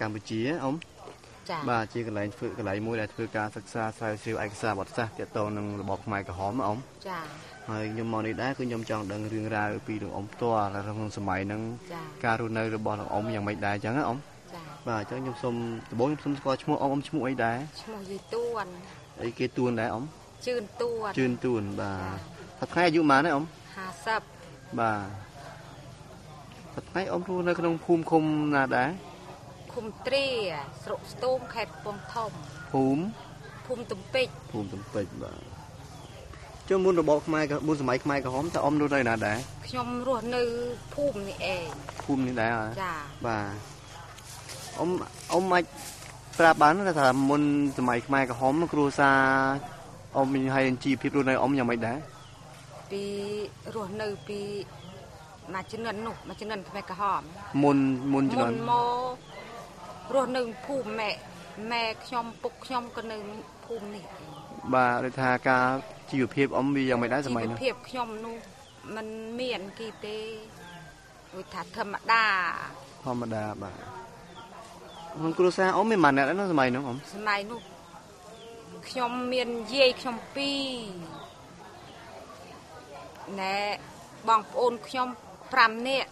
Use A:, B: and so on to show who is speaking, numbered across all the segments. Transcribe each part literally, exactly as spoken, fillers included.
A: កម្ពុជាអ៊ំបាទជាកន្លែងធ្វើកន្លែងមួយដែលធ្វើការសិក្សាស្រាវជ្រាវឯកសារបទសាស្ត្រទាក់ទងនឹងរបបខ្មែរក្រហមអ៊ំចាហើយខ្ញុំមកនេះដែរគឺខ្ញុំចង់ដឹងរឿងរ៉ាវពីលោកអ៊ំផ្ទាល់ក្នុងសម័យហ្នឹងការរស់នៅរបស់លោកអ៊ំយ៉ាងម៉េចដែរអញ្ចឹងណាអ៊ំចាបាទអញ្ចឹងខ្ញុំសូមដំបូងខ្ញុំសូមស្គាល់ឈ្មោះអ៊ំអ៊ំឈ្មោះអីដែរឈ្មោះយីទួនអីគេទួនដែរអ៊ំជឿនទួនជឿនទួនបាទថ្ងៃអាយុប៉ុន្មានដែរអ៊ំห้าสิบបាទថ្ងៃអ៊ំរស់នៅក្នុងភូមិឃុំណាដែរឃុំត្រាស្រុកស្ទូងខេត្តកំពង់ធំភូមិភូមិទំពេចភូមិទំពេចបាទចុះមុនរបបខ្មែរមុនសម័យខ្មែរក្រហមតើអ៊ំរស់នៅណាដែរខ្ញុំរស់នៅភូមិនេះឯងភូមិនេះដែរចាបាទអ៊ំអ៊ំអាចប្រាប់បានថាមុនសម័យខ្មែរក្រហមគ្រួសារអ៊ំមានហើយជីវភាពរស់នៅអ៊ំយ៉ាងម៉េចដែរពីរស់នៅពីមួយជំនាន់នោះមួយជំនាន់ខ្មែរក្រហមមុនមុនជំនាន់មករស់នៅភូមិម៉ែម៉ែខ្ញុំពុកខ្ញុំក៏នៅភូមិនេះបាទដូចថាការជីវភាពអ៊ំវាយ៉ាងម៉េចដែរសម័យនោះជីវភាពខ្ញុំនោះมันមានគីទេដូចថាធម្មតាធម្មតាបាទក្នុងគ្រួសារអ៊ំមានម៉ានអ្នកដែរសម័យនោះអ៊ំសម័យនោះខ្ញុំមានយាយខ្ញុំពីរណែបងប្អូនខ្ញុំប្រាំនាក់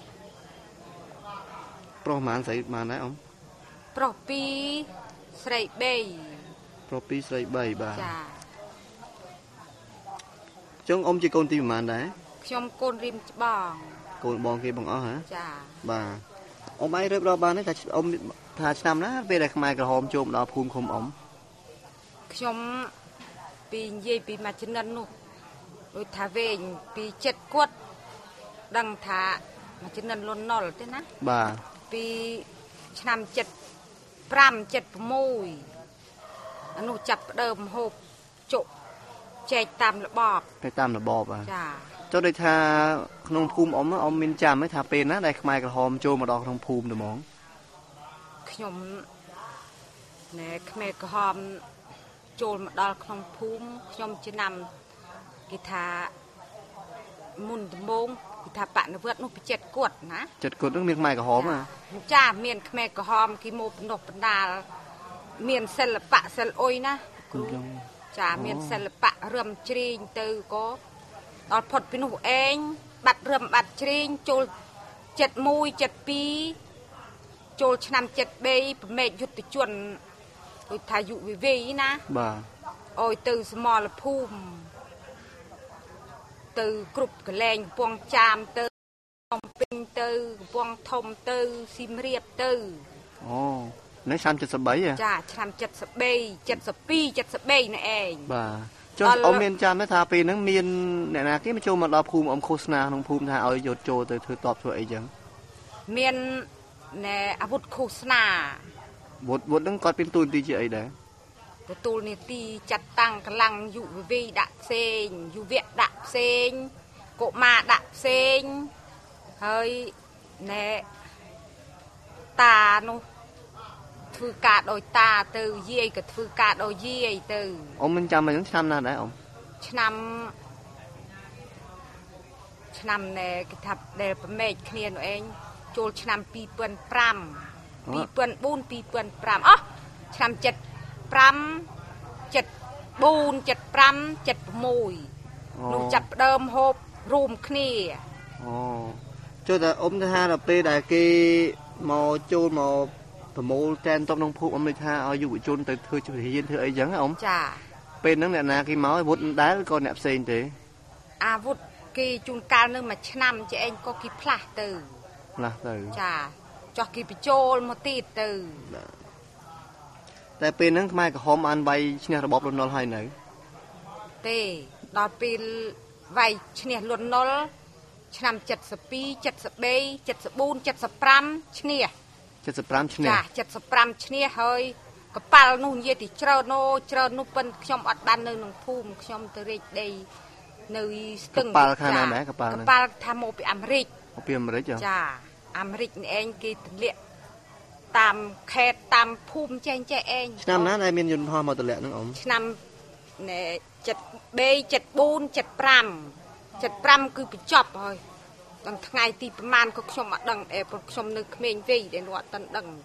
A: ប្រុសម៉ានស្រីម៉ានដែរអ៊ំប្រុសពីរស្រីបីប្រុសពីរស្រីបីបាទចាចឹងអ៊ំជាកូនទីប៉ុន្មានដែរខ្ញុំកូនរៀមច្បងកូនបងគេបងអស់ហ៎ចាបាទអ៊ំឯងរៀបរាប់បានទេថាអ៊ំថាឆ្នាំណាពេលដែលខ្មែរក្រហមចូលមកដល់ភូមិឃុំអ៊ំខ្ញុំពីនិយាយពីមួយជំនាន់នោះដូចថាវែងពីចិត្តគាត់ដឹងថាមួយជំនាន់លន់ណុលទេណាបាទពីឆ្នាំเจ็ดสิบห้า เจ็ดสิบหกអានោះចាប់ដើមហូបជក់ចែកតាមរបបទៅតាមរបបចាចុះដូចថាក្នុងភូមិអ៊ំអ៊ំមានចាំទេថាពេលណាដែលខ្មែរក្រហមចូលមកដល់ក្នុងភូមិត្មងខ្ញុំណែខ្មែរក្រហមចូលមកដល់ក្នុងភូមិខ្ញុំឆ្នាំគេថាមុនដំបូងគេថាបណិវត្តនោះពីចិត្តគាត់ណាចិត្តគាត់នឹងមានខ្មែរក្រហមចាមានខ្មែរក្រហមគេមកបណ្ដុះបណ្ដាលមានសិល្បៈសិលអុយណាគ្រូចាមានសិល្បៈរឹមច្រៀងទៅក៏ដល់ផុតពីនោះឯងបាត់រឹមបាត់ច្រៀងចូលเจ็ดสิบเอ็ด เจ็ดสิบสองចូលឆ្នាំเจ็ดสิบสามប្រមេកយុទ្ធជនដូចថាយុវិវីណាបាទអោយទៅសមរភូមិទៅគ្រប់កលែងកំពង់ចាមទៅកំពេញទៅកំពង់ធំទៅស៊ីមរៀបទៅអូនៅឆ្នាំเจ็ดสิบสามចាឆ្នាំเจ็ดสิบสาม เจ็ดสิบสอง เจ็ดสิบสามនេះឯងបាទចុះអ៊ំមានចាំទេថាពេលហ្នឹងមានអ្នកណាគេមកចូលមកដល់ភូមិអ៊ំឃោសនាក្នុងភូមិថាឲ្យយកចូលទៅធ្វើតបធ្វើអីចឹងមានណែអាវុធឃោសនាវុធវុធហ្នឹងគាត់មានទូនទីជាអីដែរទទួលនីតិចាត់តាំងកម្លាំងយុវវ័យដាក់ផ្សេងយុវៈដាក់ផ្សេងកុមារដាក់ផ្សេងហើយណែតានោះធ្វើការដោយតាទៅយាយក៏ធ្វើការដោយយាយទៅអ៊ំមិនចាំមិនឆ្នាំណាដែរអ៊ំឆ្នាំឆ្នាំណែគេថាដែលប្រមេកគ្នានោះឯងចូលឆ្នាំពីរពាន់ប្រាំពីរពាន់បួនពីរពាន់ប្រាំអោះឆ្នាំเจ็ดสิบห้า เจ็ดสิบสี่ เจ็ดสิบห้า เจ็ดสิบหกនោះចាប់ដើមហូបរួមគ្នាអូចុះតែអ៊ំថាដល់ពេលដែលគេមកចូលមកប្រមូលតែនតបក្នុងភូមិអ៊ំនិយាយថាឲ្យយុវជនទៅធ្វើជំនាញធ្វើអីចឹងអ៊ំចាពេលហ្នឹងអ្នកណាគេមកអាវុធដែរក៏អ្នកផ្សេងទេអាវុធគេជួនកាលនឹងមួយឆ្នាំចេះឯងក៏គេផ្លាស់ទៅផ្លាស់ទៅចាចោះគេបញ្ចូលមកទៀតទៅតែពេលហ្នឹងខ្មែរក្រហមបានវាយឈ្នះរបបលន់នល់ហើយនៅទេដល់ពេលវាយឈ្នះលន់នល់ឆ្នាំเจ็ดสิบสอง เจ็ดสิบสาม เจ็ดสิบสี่ เจ็ดสิบห้าឈ្នះเจ็ดสิบห้าឈ្នះចាเจ็ดสิบห้าឈ្នះហើយកប៉ាល់នោះនិយាយទីច្រើនណូច្រើននោះប៉ិនខ្ញុំអត់បាននៅក្នុងភូមិខ្ញុំទៅរែកដីនៅស្ទឹងកប៉ាល់ខាងណាដែរកប៉ាល់កប៉ាល់ថាមកពីអាមេរិកមកពីអាមេរិកចាអាមេរិកនេះឯងគេទម្លាក់តាមខេត្តតាមភូមិចេះចេះឯងឆ្នាំណាដែលមានយន្តហោះមកទម្លាក់ហ្នឹងអ៊ំឆ្នាំណែเจ็ดสิบสาม เจ็ดสิบสี่ เจ็ดสิบห้า เจ็ดสิบห้าគឺបញ្ចប់ហើយដល់ថ្ងៃទីប្រហែលក៏ខ្ញុំអត់ដឹងអេព្រោះខ្ញុំនៅក្មេងវ័យដែលនោះអត់ទាន់ដឹង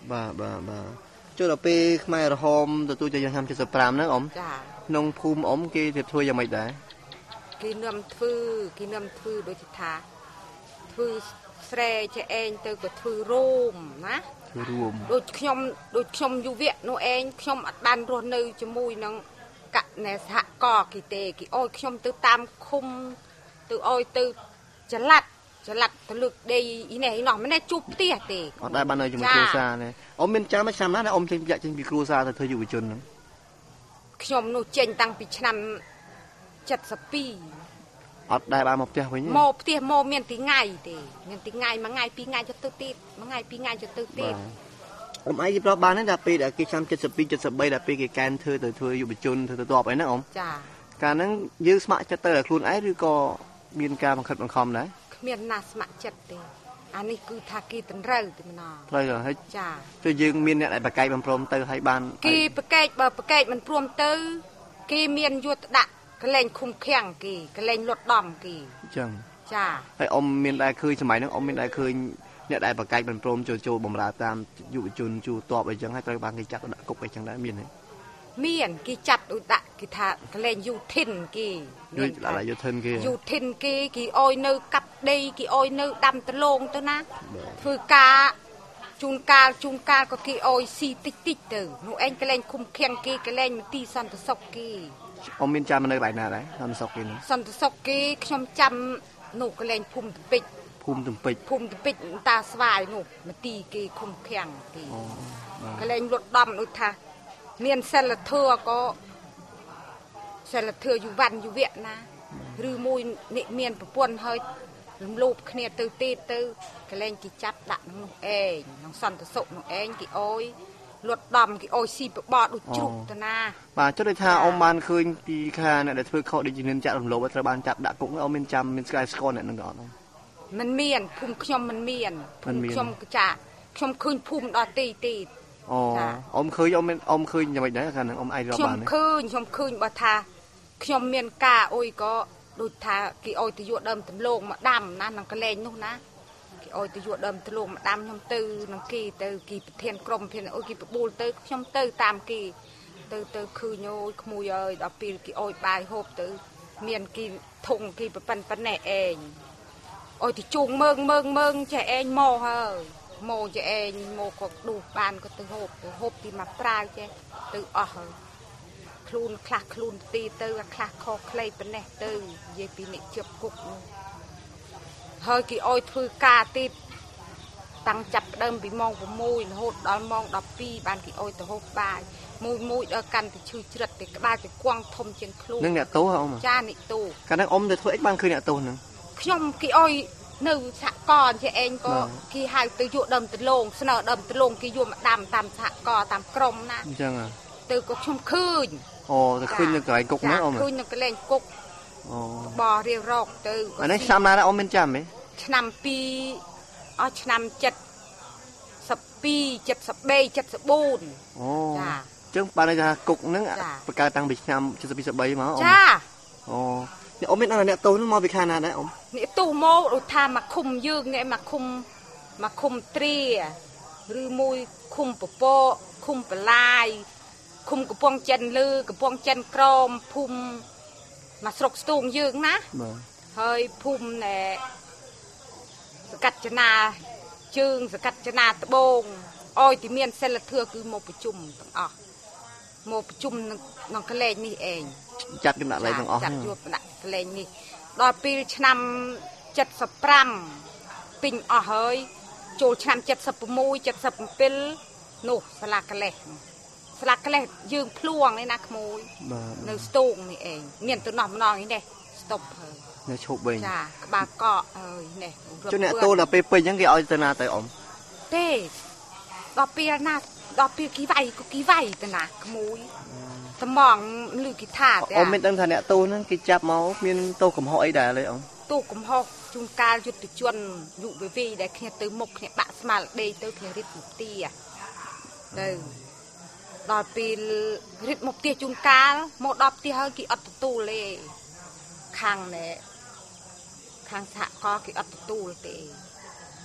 A: បាទបាទបាទចូលដល់ពេលខ្មែរក្រហមទទួលជាឆ្នាំเจ็ดสิบห้าហ្នឹងអ៊ំចាក្នុងភូមិអ៊ំគេរៀបធ្វើយ៉ាងម៉េចដែរគេនាំធ្វើគេនាំធ្វើដូចថាធ្វើស្រែចេះឯងទៅក៏ធ្វើរោមណាធ្វើរោមដូចខ្ញុំដូចខ្ញុំយុវៈនោះឯងខ្ញុំអត់បានរស់នៅជាមួយនឹងកណែសហកគេទេគេអោយខ្ញុំទៅតាមឃុំទៅអោយទៅចល័តចល័តទៅលើកដីនេះណោះមិនជួបផ្ទះទេអត់ដែរបាននៅជាមួយគ្រួសារទេអ៊ំមានចាំមួយឆ្នាំណាអ៊ំចេញចាក់ចេញពីគ្រួសារទៅធ្វើយុវជនហ្នឹងខ្ញុំនោះចេញតាំងពីឆ្នាំเจ็ดสิบสองអត់ដែរបានមកផ្ទះវិញមកផ្ទះមកមានទីថ្ងៃទេមានទីថ្ងៃមួយថ្ងៃពីរថ្ងៃទៅទៅទៀតមួយថ្ងៃពីរថ្ងៃទៅទៅទៀតអ៊ំអីប្រាប់បានទេដល់ពេលដែលគេឆ្នាំเจ็ดสิบสอง เจ็ดสิบสามដល់ពេលគេកែនធ្វើទៅធ្វើយុវជនធ្វើទៅតបអីហ្នឹងអ៊ំចាកាលហ្នឹងយើងស្ម័គ្រចិត្តទៅឲ្យខ្លួនឯងឬក៏មានការបង្ខិតបង្ខំដែរគ្មានណាស្ម័គ្រចិត្តទេអានេះគឺថាគេតម្រូវទេម្ដងត្រូវហើយចាគឺយើងមានអ្នកដែលប្រកែកបំព្រមទៅឲ្យបានគេប្រកែកបើប្រកែកមិនព្រមទៅគេមានយុទ្ធដាក់កលែងឃុំឃាំងគេកលែងលុតដំគេអញ្ចឹងចាហើយអ៊ំមានដែរឃើញសម័យហ្នឹងអ៊ំមានដែរឃើញអ្នកដែលប្រកែកមិនព្រមចូលចូលបម្រើតាមយុវជនជួតបអីចឹងហើយត្រូវបានគេចាត់ដាក់គុកអីចឹងដែរមានទេមានគេចាត់ដូចដាក់គេថាកលែងយូធីនគេដូចដាក់យូធីនគេយូធីនគេគេអោយនៅកាប់ដីគេអោយនៅដាំដលងទៅណាធ្វើការជួនកាលជួនកាលក៏គេអោយស៊ីតិចតិចទៅនោះឯងកលែងឃុំឃាំងគេកលែងមន្ទីរសន្តិសុខគេអ៊ំមានចាំនៅកន្លែងណាដែរសន្តិសុខគេនោះសន្តិសុខគេខ្ញុំចាំនោះកលែងភូមិទំពេចភូមិទំពេចភូមិទំពេចតាស្វាយនោះមន្ទីរគេឃុំឃាំងគេកលែងលុតដំដូចថាមានសិលធម៌ក៏សិលធម៌យុវ័នយុវៈណាឬមួយអ្នកមានប្រពន្ធហើយរំលោភគ្នាទៅទេទៅកលែងគេចាប់ដាក់ក្នុងនោះឯងក្នុងសន្តិសុខនោះឯងគេអោយលុតដំគេអោយស៊ីបបដូចជ្រុកទៅណាបាទចុះដូចថាអ៊ំបានឃើញពីខាអ្នកដែលធ្វើខុសដូចជាមានចាក់រំលោភត្រូវបានចាប់ដាក់គុកអ៊ំមានចាំមានស្គាល់ស្គាល់អ្នកនឹងក៏អត់មិនមានភូមិខ្ញុំមិនមានភូមិខ្ញុំចាខ្ញុំឃើញភូមិដល់ទីទីអូអ៊ំឃើញអ៊ំអ៊ំឃើញយ៉ាងម៉េចដែរខាងហ្នឹងអ៊ំអាចរាប់បានខ្ញុំឃើញខ្ញុំឃើញបើថាខ្ញុំមានការអុយក៏ដូចថាគេអុយទៅយកដើមដំឡូងមកដាំណានឹងកលែងនោះណាគេអុយទៅយកដើមដំឡូងមកដាំខ្ញុំទៅនឹងគេទៅគេប្រធានក្រុមប្រធានអុយគេបបួលទៅខ្ញុំទៅតាមគេទៅទៅឃើញអូយក្មួយអើយដល់ពេលគេអុយបាយហូបទៅមានគេធុងគេប្រប៉ិនប៉ណេះឯងអុយទៅជុងមើងមើងមើងចេះឯងមកហើយមកចេះឯងមកក៏ដួសបានក៏ទៅហូបទៅហូបទីមកប្រាវចេះទៅអស់ហើយខ្លួនខ្លះខ្លួនទីទៅខ្លះខុសខ្លីប៉ុណ្ណេះទៅនិយាយពីអ្នកជាប់គុកនោះហើយគេអោយធ្វើការទៀតតាំងចាប់ដើមពីម៉ោង6រហូតដល់ម៉ោងដប់ពីរបានគេអោយទៅហូបបាយមួយមួយដល់កាន់ទៅឈឺជ្រិតទៅក្បាលទៅគង់ធំជាងខ្លួននឹងអ្នកទោសអ៊ំចាអ្នកទោសកាលហ្នឹងអ៊ំទៅធ្វើអីបានឃើញអ្នកទោសហ្នឹងខ្ញុំគេអោយនៅសហករជាឯងក៏គេហៅទៅយកដើមដលងស្នើដើមដលងគេយកមកដាំតាមសហករតាមក្រុមណាអញ្ចឹងទៅក៏ខ្ញុំឃើញអូទៅឃើញនៅកន្លែងគុកហ្នឹងអ៊ំឃើញនៅកន្លែងគុកអូបោះរៀបរកទៅអានេះឆ្នាំណាដែរអ៊ំមានចាំទេឆ្នាំពីអស់ឆ្នាំเจ็ดสิบสอง เจ็ดสิบสาม เจ็ดสิบสี่អូចាអញ្ចឹងបានន័យថាគុកហ្នឹងបង្កើតតាំងពីឆ្នាំเจ็ดสิบสอง เจ็ดสิบสามមកអ៊ំចាអូអ្នកអ៊ំមានអត់អ្នកទោសហ្នឹងមកពីខាងណាដែរអ៊ំអ្នកទោសមកដូចថាមកឃុំយើងនេះមកឃុំមកឃុំទ្រាឬមួយឃុំពពកឃុំបលាយឃុំកំពង់ចិនលើកំពង់ចិនក្រមភូមិមកស្រុកស្ទូងយើងណាបាទហើយភូមិណែសកាត់ចនាជើងសកាត់ចនាត្បូងអោយទីមានសិលធម៌គឺមកប្រជុំទាំងអស់មកប្រជុំក្នុងកលែងនេះឯងចាត់គណៈលេងទាំងអស់ចាត់យកដាក់កលែងនេះដល់ពេលឆ្នាំเจ็ดสิบห้าពេញអស់ហើយចូលឆ្នាំเจ็ดสิบหก เจ็ดสิบเจ็ดនោះស្លាកកលេសស្លាកកលេសយើងភ្លួងនេះណាក្មួយនៅស្ទូងនេះឯងមានទៅណោះម្ដងនេះនេះស្តុបហើយនៅឈប់វិញចាក្បាលកកហើយនេះចុះអ្នកតូដល់ពេលពេញអញ្ចឹងគេឲ្យទៅណាទៅអ៊ំទេដល់ពេលណាដល់ពេលគីវៃក៏គីវៃទៅណាក្មួយត្មងលឺគីថាទេអ៊ំមានដឹងថាអ្នកតូហ្នឹងគេចាប់មកមានតូកំហុសអីដែរទេអ៊ំតូកំហុសជួនកាលយុទ្ធជនយុវវ័យដែលគ្នាទៅមុខគ្នាបាក់ស្មារតីទៅគ្នារិបមុខទីទៅដល់ពេលរិបមុខទីជួនកាលមកដល់ផ្ទះហើយគេអត់ទទួលទេខាងណែខាងសហកគេអត់ទទួលទេ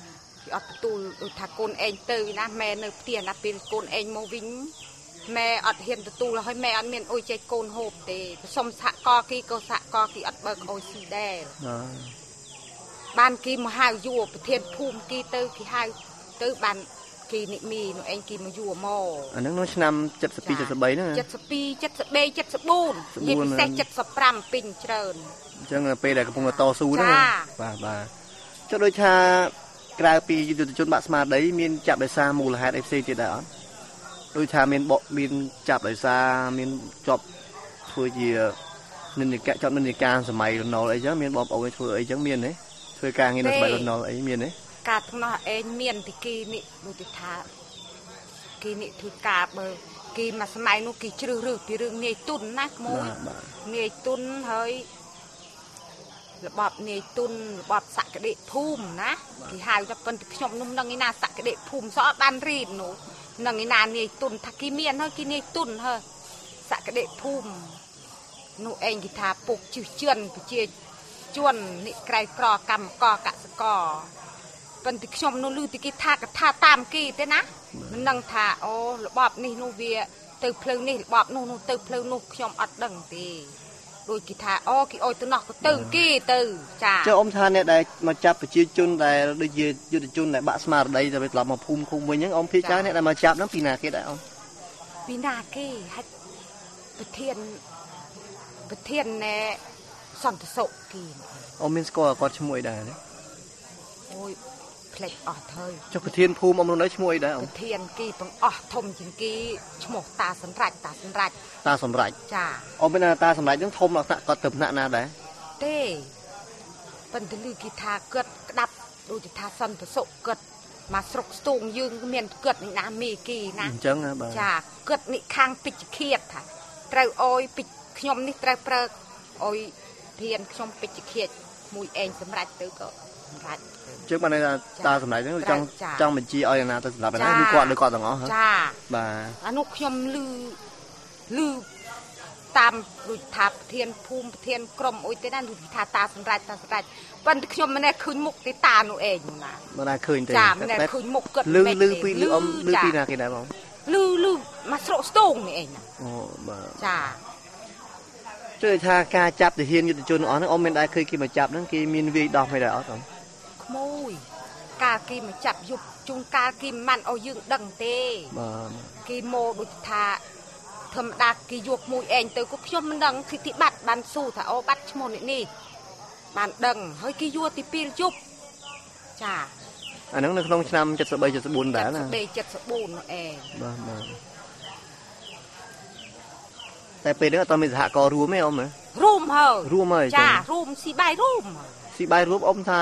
B: គេអត់ទទួលដូចថាកូនឯងទៅណាម៉ែនៅផ្ទះណាពេលកូនឯងមកវិញម៉ែអត់ហ៊ានទទួលហើយម៉ែអត់មានអុយចេះកូនហូបទេសុំសហកគីក៏សហកគីអត់បើកអុយស៊ីដែរបានគីមកហៅយួរប្រធានភូមិគីទៅគេហៅទៅបានគីនិមីនោះឯងគីមកយួរមក
A: អាហ្នឹងនោះឆ្នាំเจ็ดสิบสอง เจ็ดสิบสามហ្នឹង
B: เจ็ดสิบสอง เจ็ดสิบสาม เจ็ดสิบสี่និយាយពិសេសเจ็ดสิบห้าពេញច្រើន
A: អញ្ចឹងពេលដែលកំពុងតស៊ូហ្នឹងបាទបាទចុះដូចថាក្រៅពីយុទ្ធជនបាក់ស្មារតីមានចាប់ដោយសារមូលហេតុអីផ្សេងទៀតដែរអត់ដូចថាមានបកមានចាប់ដោយសារមានជាប់ធ្វើជានិន្នាការជាប់និន្នាការសម័យរណុលអីចឹងមានបងប្អូនធ្វើអីចឹងមានទេធ្វើការងារនៅសម័យរណុលអីមានទេ
B: ការថ្នោះឯងមានទីគីនេះដូចថាគីនេះធ្វើការបើគីមួយសម័យនោះគីជ្រឹះរឹសពីរឿងនាយទុនណាក្មួយនាយទុនហើយរបបនាយទុនរបបសក្តិភូមិណាគេហៅថាប៉ុន្តែខ្ញុំនោះនឹងឯណាសក្តិភូមិសអត់បានរៀននោះនឹងឯណានាយទុនថាគេមានហើយគេនាយទុនហើយសក្តិភូមិនោះឯងគេថាពុកជិះជឿនប្រជាជននេះក្រៃក្រកម្មកកសិករប៉ុន្តែខ្ញុំនោះឮទីគេថាកថាតាមគេទេណាមិនដឹងថាអូរបបនេះនោះវាទៅផ្លូវនេះរបបនោះនោះទៅផ្លូវនោះខ្ញុំអត់ដឹងទេដូចគេថាអូគេអុយទៅនោះក៏ទៅគេទៅចា
A: ចុះអ៊ំថាអ្នកដែលមកចាប់ប្រជាជនដែលដូចជាយុទ្ធជនដែលបាក់ស្មារតីទៅត្រឡប់មកភូមិឃុំវិញហ្នឹងអ៊ំភាគច្រើនអ្នកដែលមកចាប់ហ្នឹងពីណាគេដែរអ៊ំ
B: ពីណាគេហាច់ប្រធានប្រធានណែសន្តិសុខគេ
A: អ៊ំមានស្គាល់គាត់ឈ្មោះអីដែរទេ
B: អូយផ្លេចអស់ហើយ
A: ចុះប្រធានភូមិអ៊ំនោះឈ្មោះអីដែរអ៊ំ
B: ប្រធានគេបងអស់ធំជាងគេឈ្មោះតាសម្រេចតាសម្រេច
A: តាសម្រេច
B: ចា
A: អ៊ំមានតាសម្រេចហ្នឹងធំលក្ខណៈគាត់ទៅថ្នាក់ណាដែរ
B: ទេប៉ុន្តែឮគេថាគាត់ក្តាប់ដូចថាសន្តិសុខគាត់មកស្រុកស្ទូងយើងមានគាត់នេះណាមេគីណា
A: អញ្ចឹងបាទ
B: ចាគាត់នេះខាងពេជ្ជឃាតថាត្រូវអុយពេជ្ជខ្ញុំនេះត្រូវប្រើអុយធានខ្ញុំពេជ្ជឃាតមួយឯងសម្រេចទៅក៏សម្រេច
A: ជើងបានថាតាសម្រាប់ហ្នឹងចង់ចង់បញ្ជាឲ្យណាទៅសម្រាប់ណាឬគាត់ឬគាត់ទាំងអស់
B: ចា
A: បាទ
B: អានោះខ្ញុំលឺលឺតាមដូចថាប្រធានភូមិប្រធានក្រុមអុយទេណាដូចថាតាសម្រាប់តាសម្រាប់ប៉ុន្តែខ្ញុំមិនដែលឃើញមុខទេតានោះឯងណា
A: មិនដែលឃើញទេ
B: ចាមិនដែលឃើញមុខគាត់
A: លឺលឺពីលឺអ៊ំលឺពីណាគេដែរបង
B: លឺលឺមកស្រុកស្ទូងនេះឯងណា
A: អូបាទ
B: ចា
A: ជួយថាការចាប់ទាហានយុទ្ធជនអស់ហ្នឹងអ៊ំមានដែរឃើញគេមកចាប់ហ្នឹងគេមានវាយដោះមិនដែរអត់អ៊ំ
B: ក្មួយកាលគេមកចាប់យប់ជួនកាលគេមិនបានឲ្យយើងដឹងទេ
A: បាទ
B: គេមកដូចថាធម្មតាគេយកមួយឯងទៅក៏ខ្ញុំមិនដឹងគឺទីបាត់បានស៊ូថាអូបាត់ឈ្មោះនេះនេះបានដឹងហើយគេយកទីពីរយប់ចា
A: អាហ្នឹងនៅក្នុងឆ្នាំเจ็ดสิบสาม เจ็ดสิบสี่ដែរណា
B: เจ็ดสิบสี่នោះឯង
A: បាទបាទតែពេលហ្នឹងអត់មានសហគមន៍រួមទេអ៊ំ
B: រួមហើយ
A: រួមហើយ
B: ចារួមស៊ីបាយរួម
A: ស៊ីបាយរួមអ៊ំថា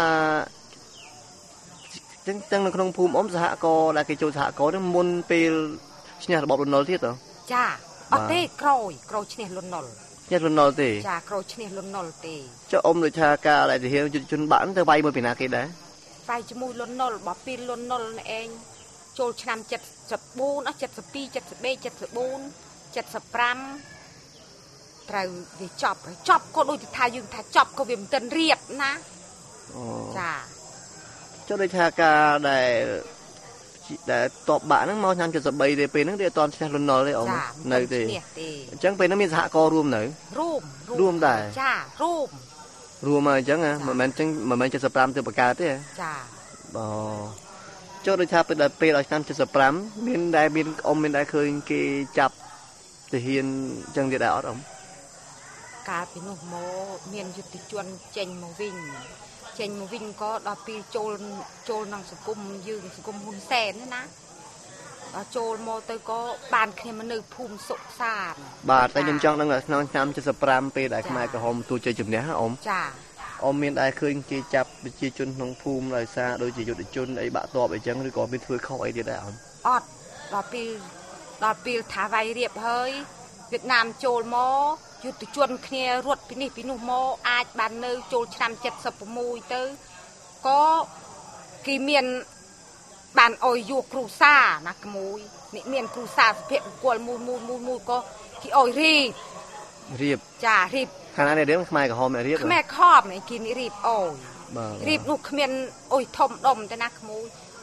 A: ចឹងចឹងនៅក្នុងភូមិអ៊ំសហគមន៍ដែលគេចូលសហគមន៍ហ្នឹងមុនពេលឈ្នះរបបលន់នល់ទៀតហ៎
B: ចាអត់ទេក្រោយក្រោយឈ្នះលន់នល់
A: ឈ្នះលន់នល់ទេ
B: ចាក្រោយឈ្នះលន់នល់ទេ
A: ចុះអ៊ំដូចថាការដែលទាហានយុទ្ធជនបាក់ទៅវាយមួយពីណាគេដែរ
B: វាយជាមួយលន់នល់បើពីលន់នល់នេះឯងចូលឆ្នាំเจ็ดสิบสี่អស់เจ็ดสิบสอง เจ็ดสิบสาม เจ็ดสิบสี่ เจ็ดสิบห้าត្រូវវាចប់ហើយចប់ក៏ដូចថាយើងថាចប់ក៏វាមិនទាន់រៀបណា
A: អូ
B: ចា
A: ចុះដូចថាការដែលដែលតបបាក់ហ្នឹងមកឆ្នាំเจ็ดสิบสามទេពេលហ្នឹងវាអត់ទាន់ឈ្នះលន់នល់ទេអ៊ំនៅទេអញ្ចឹងពេលហ្នឹងមានសហគមន៍រួមនៅ
B: រួម
A: រួមដែរ
B: ចារួម
A: រួមមកអញ្ចឹងមិនមែនអញ្ចឹងមិនមែនเจ็ดสิบห้าទៅបង្កើតទេ
B: ចា
A: អូចុះដូចថាពេលដល់ពេលដល់ឆ្នាំเจ็ดสิบห้าមានដែលមានអ៊ំមានដែលឃើញគេចាប់ទាហានអញ្ចឹងទៀតដែរអត់អ៊ំ
B: កាលពីនោះមកមានយុទ្ធជនចេញមកវិញចេញមកវិញក៏ដល់ពេលចូលចូលក្នុងសង្គមយើងសង្គមហ៊ុនសែនណាដល់ចូលមកទៅក៏បានគ្នាមកនៅភូមិសុខសាន្ត
A: បាទតែខ្ញុំចង់ដឹងថាក្នុងឆ្នាំเจ็ดสิบห้าពេលដែលខ្មែរក្រហមទូជ័យជំនះអ៊ំ
B: ចា
A: អ៊ំមានដែលឃើញគេចាប់ប្រជាជនក្នុងភូមិដោយសារដូចជាយុទ្ធជនអីបាក់តបអីចឹងឬក៏មានធ្វើខុសអីទៀតដែរអ៊ំ
B: អត់ដល់ពេលដល់ពេលថាវាយរៀបហើយវៀតណាមចូលមកយុទ្ធជនគ្នារត់ពីនេះពីនោះមកអាចបាននៅចូលឆ្នាំเจ็ดสิบหกទៅក៏គេមានបានអុយយកគ្រូសាណាក្មួយនេះមានគ្រូសាសុភមង្គលមួយមួយមួយមួយក៏គេអុយរៀប
A: រៀប
B: ចារៀប
A: ខាងណានេះរៀបខ្មែរក្រហមរៀប
B: ខ្មែរខំគេនេះរៀបអុយរៀបនោះគ្មានអុយធំដុំទេណាក្មួយ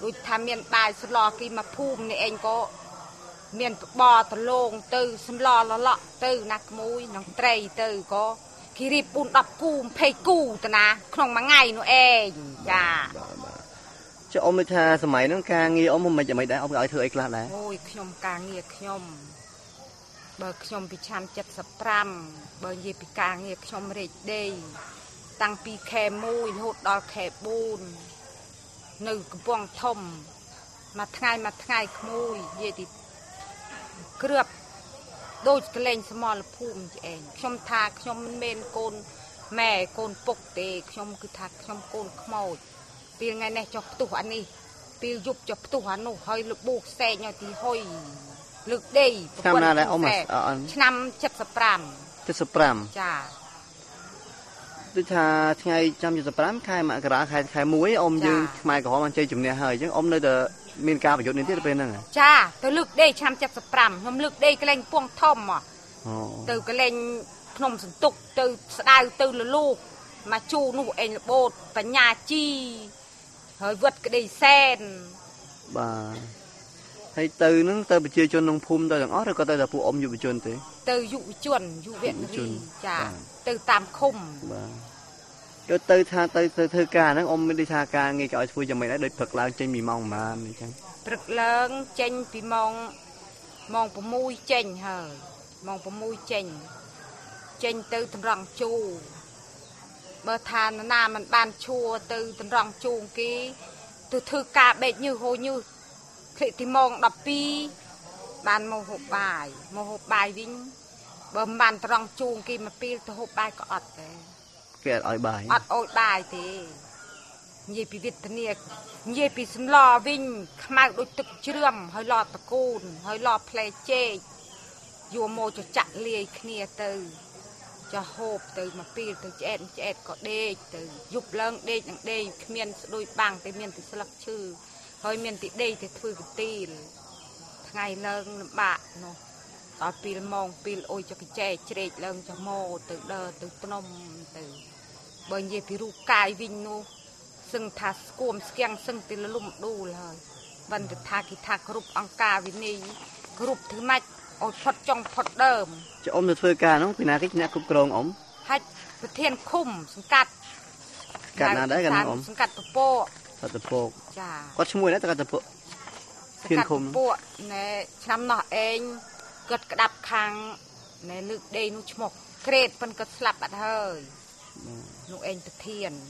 B: ដូចថាមានបាយស្លគេមកភូមិនេះឯងក៏មានបបតលងទៅសម្លលលក់ទៅណាក្មួយនឹងត្រីទៅក៏គេរៀបបួនដប់គូភ័យគូតាណាក្នុងមួយថ្ងៃនោះឯងចា
A: ចុះអ៊ំមិនថាសម័យហ្នឹងការងារអ៊ំមិនមិនមិនដែរអ៊ំឲ្យធ្វើអីខ្លះដែរ
B: អូយខ្ញុំការងារខ្ញុំបើខ្ញុំពីឆ្នាំเจ็ดสิบห้าបើនិយាយពីការងារខ្ញុំរេចដេតាំងពីខែមួយរហូតដល់ខែបួននៅកំពង់ធំមួយថ្ងៃមួយថ្ងៃក្មួយនិយាយទីគ្រឿបដូចកលែងសមរភូមិឯងខ្ញុំថាខ្ញុំមិនមែនកូនម៉ែកូនពុកទេខ្ញុំគឺថាខ្ញុំកូនខ្មោចពេលថ្ងៃនេះចុះផ្ទុះអានេះពេលយប់ចុះផ្ទុះអានោះហើយលបូកសែកឲ្យទីហុយលើកដេ
A: ឆ្នាំណាដែរអ៊ំ
B: ឆ្នាំเจ็ดสิบห้า
A: เจ็ดสิบห้า
B: ចា
A: ដូចថាថ្ងៃឆ្នាំเจ็ดสิบห้าខែមករាខែខែមួយអ៊ំយើងខ្មែរក្រហមបានជ័យជំនះហើយអញ្ចឹងអ៊ំនៅតែមានការប្រយុទ្ធនេះទៀតពេលហ្នឹង
B: ចាទៅលើកដេឆ្នាំเจ็ดสิบห้าខ្ញុំលើកដេកលែងពងធំមកទៅកលែងភ្នំសន្ទុកទៅស្ដៅទៅលលូកមកជូនោះអេងលបូតបញ្ញាជីហើយវត្តក្តីសែន
A: បាទហើយទៅហ្នឹងទៅប្រជាជនក្នុងភូមិទៅទាំងអស់ឬក៏ទៅតែពួកអ៊ំយុវជនទេ
B: ទៅយុវជនយុវនារីចាទៅតាមឃុំ
A: បាទទៅទៅថាទៅទៅធ្វើការហ្នឹងអ៊ំមានដូចថាការងារគេឲ្យធ្វើយ៉ាងម៉េចដែរដូចព្រឹកឡើងចេញពីម៉ោងប៉ុន្មានអញ្ចឹង
B: ព្រឹកឡើងចេញពីម៉ោងម៉ោងsáuចេញហើយម៉ោងsáuចេញចេញទៅតម្រង់ជូបើថាណាមិនបានឈួរទៅតម្រង់ជូគេទៅធ្វើការបេកញើសហូរញើសឃ្លិទីម៉ោងដប់ពីរបានមកហូបបាយមកហូបបាយវិញបើមិនបានត្រង់ជូងគេមកពេលទៅហូបបាយក៏អត់ដែរ
A: គេអត់ឲ្យបាយ
B: អត់អោយបាយទេនិយាយពីវិទ្យានិយាយពីសម្លវិញខ្មៅដូចទឹកជ្រឿមហើយឡតតកូនហើយឡផ្លែចេកយកមកចចាក់លាយគ្នាទៅចាហូបទៅមកពេលទៅឆ្អែតឆ្អែតក៏ដេកទៅយប់ឡើងដេកនឹងដេកគ្មានស្ដួយបាំងតែមានតែស្លឹកឈើហើយមានទីដេកទៅធ្វើកទីលថ្ងៃឡើងលំបាកនោះដល់ពីម៉ោងពីរអុយចកចែកជ្រែកឡើងចម៉ោទៅដើរទៅភ្នំទៅបើនិយាយពីរូបកាយវិញនោះសឹងថាស្គួមស្គាំងសឹងទីលលំដួលហើយបានទៅថាគេថាគ្រប់អង្គការវិន័យគ្រប់ធ្វើម៉េចអត់ផុតចង់ផុតដើម
A: ចុះអ៊ំទៅធ្វើការនោះពីណាគេអ្នកគ្រប់គ្រងអ៊ំ
B: ហាច់ប្រធានឃុំសង្កាត់
A: កាត់ណាដែរកាត់ណាអ៊ំ
B: សង្កាត់ពពក
A: កាត់ពពក
B: ចា
A: គាត់ឈ្មោះណាតែកាត់ពពក
B: ធានឃុំពពកណែឆ្នាំនោះឯងគាត់ក្តាប់ខាងណែលើកដេនោះឈ្មោះក្រេតប៉ុនគាត់ស្លាប់បាត់ហើយនោះឯងប្រធាន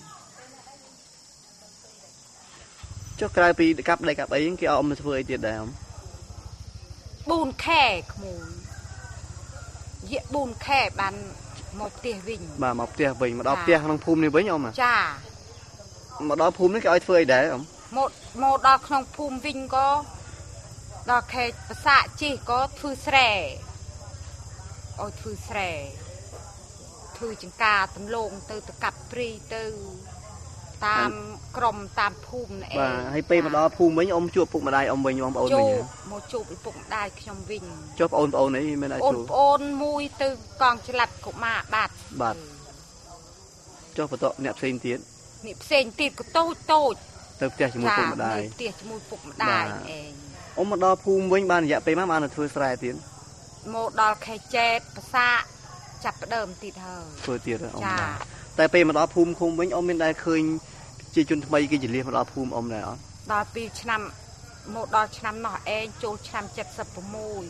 A: ចុះក្រៅពីកាប់ដីកាប់អីគេឲ្យអ៊ំទៅធ្វើអីទៀតដែរអ៊ំ
B: បួនខែក្មួយយៈបួនខែបានមកផ្ទះវិញ
A: បាទមកផ្ទះវិញមកដល់ផ្ទះក្នុងភូមិនេះវិញអ៊ំ
B: ចា
A: មកដល់ភូមិនេះគេឲ្យធ្វើអីដែរអ៊ំ
B: មកមកដល់ក្នុងភូមិវិញក៏ដល់ខេត្តប្រាសាទជីក៏ធ្វើស្រែឲ្យធ្វើស្រែធ្វើចង្ការទំលងទៅទៅកាប់ព្រីទៅតាមក្រុមតាមភូមិណែ
A: បាទហើយពេលមកដល់ភូមិវិញអ៊ំជួបពុកម្ដាយអ៊ំវិញបងប្អូនវិញ
B: មកជួបឪពុកម្ដាយខ្ញុំវិញ
A: ជួបបងប្អូនអីមានអាចជួប
B: បងប្អូនមួយទៅកងច្លាត់កុមារបាត់
A: បាទចុះបន្តអ្នកផ្សេងទៀត
B: អ្នកផ្សេងទៀតក៏តូចតូច
A: ទៅផ្ទះជាមួយពុកម្ដាយ
B: ផ្ទះជាមួយពុកម្ដាយឯង
A: អ៊ំមកដល់ភូមិវិញបានរយៈពេលម៉ានបានទៅធ្វើស្រែទៀត
B: មកដល់ខេត្តចេតប្រាសាទចាប់ផ្ដើមទៀតហើយ
A: ធ្វើទៀតអ៊ំតែពេលមកដល់ភូមិឃុំវិញអ៊ំមានដែរឃើញជាជនថ្មីគេជលៀសមកដល់ភូមិអ៊ំដែរអត់
B: ដល់ពីឆ្នាំមកដល់ឆ្នាំនោះឯងចូលឆ្នាំเจ็ดสิบหก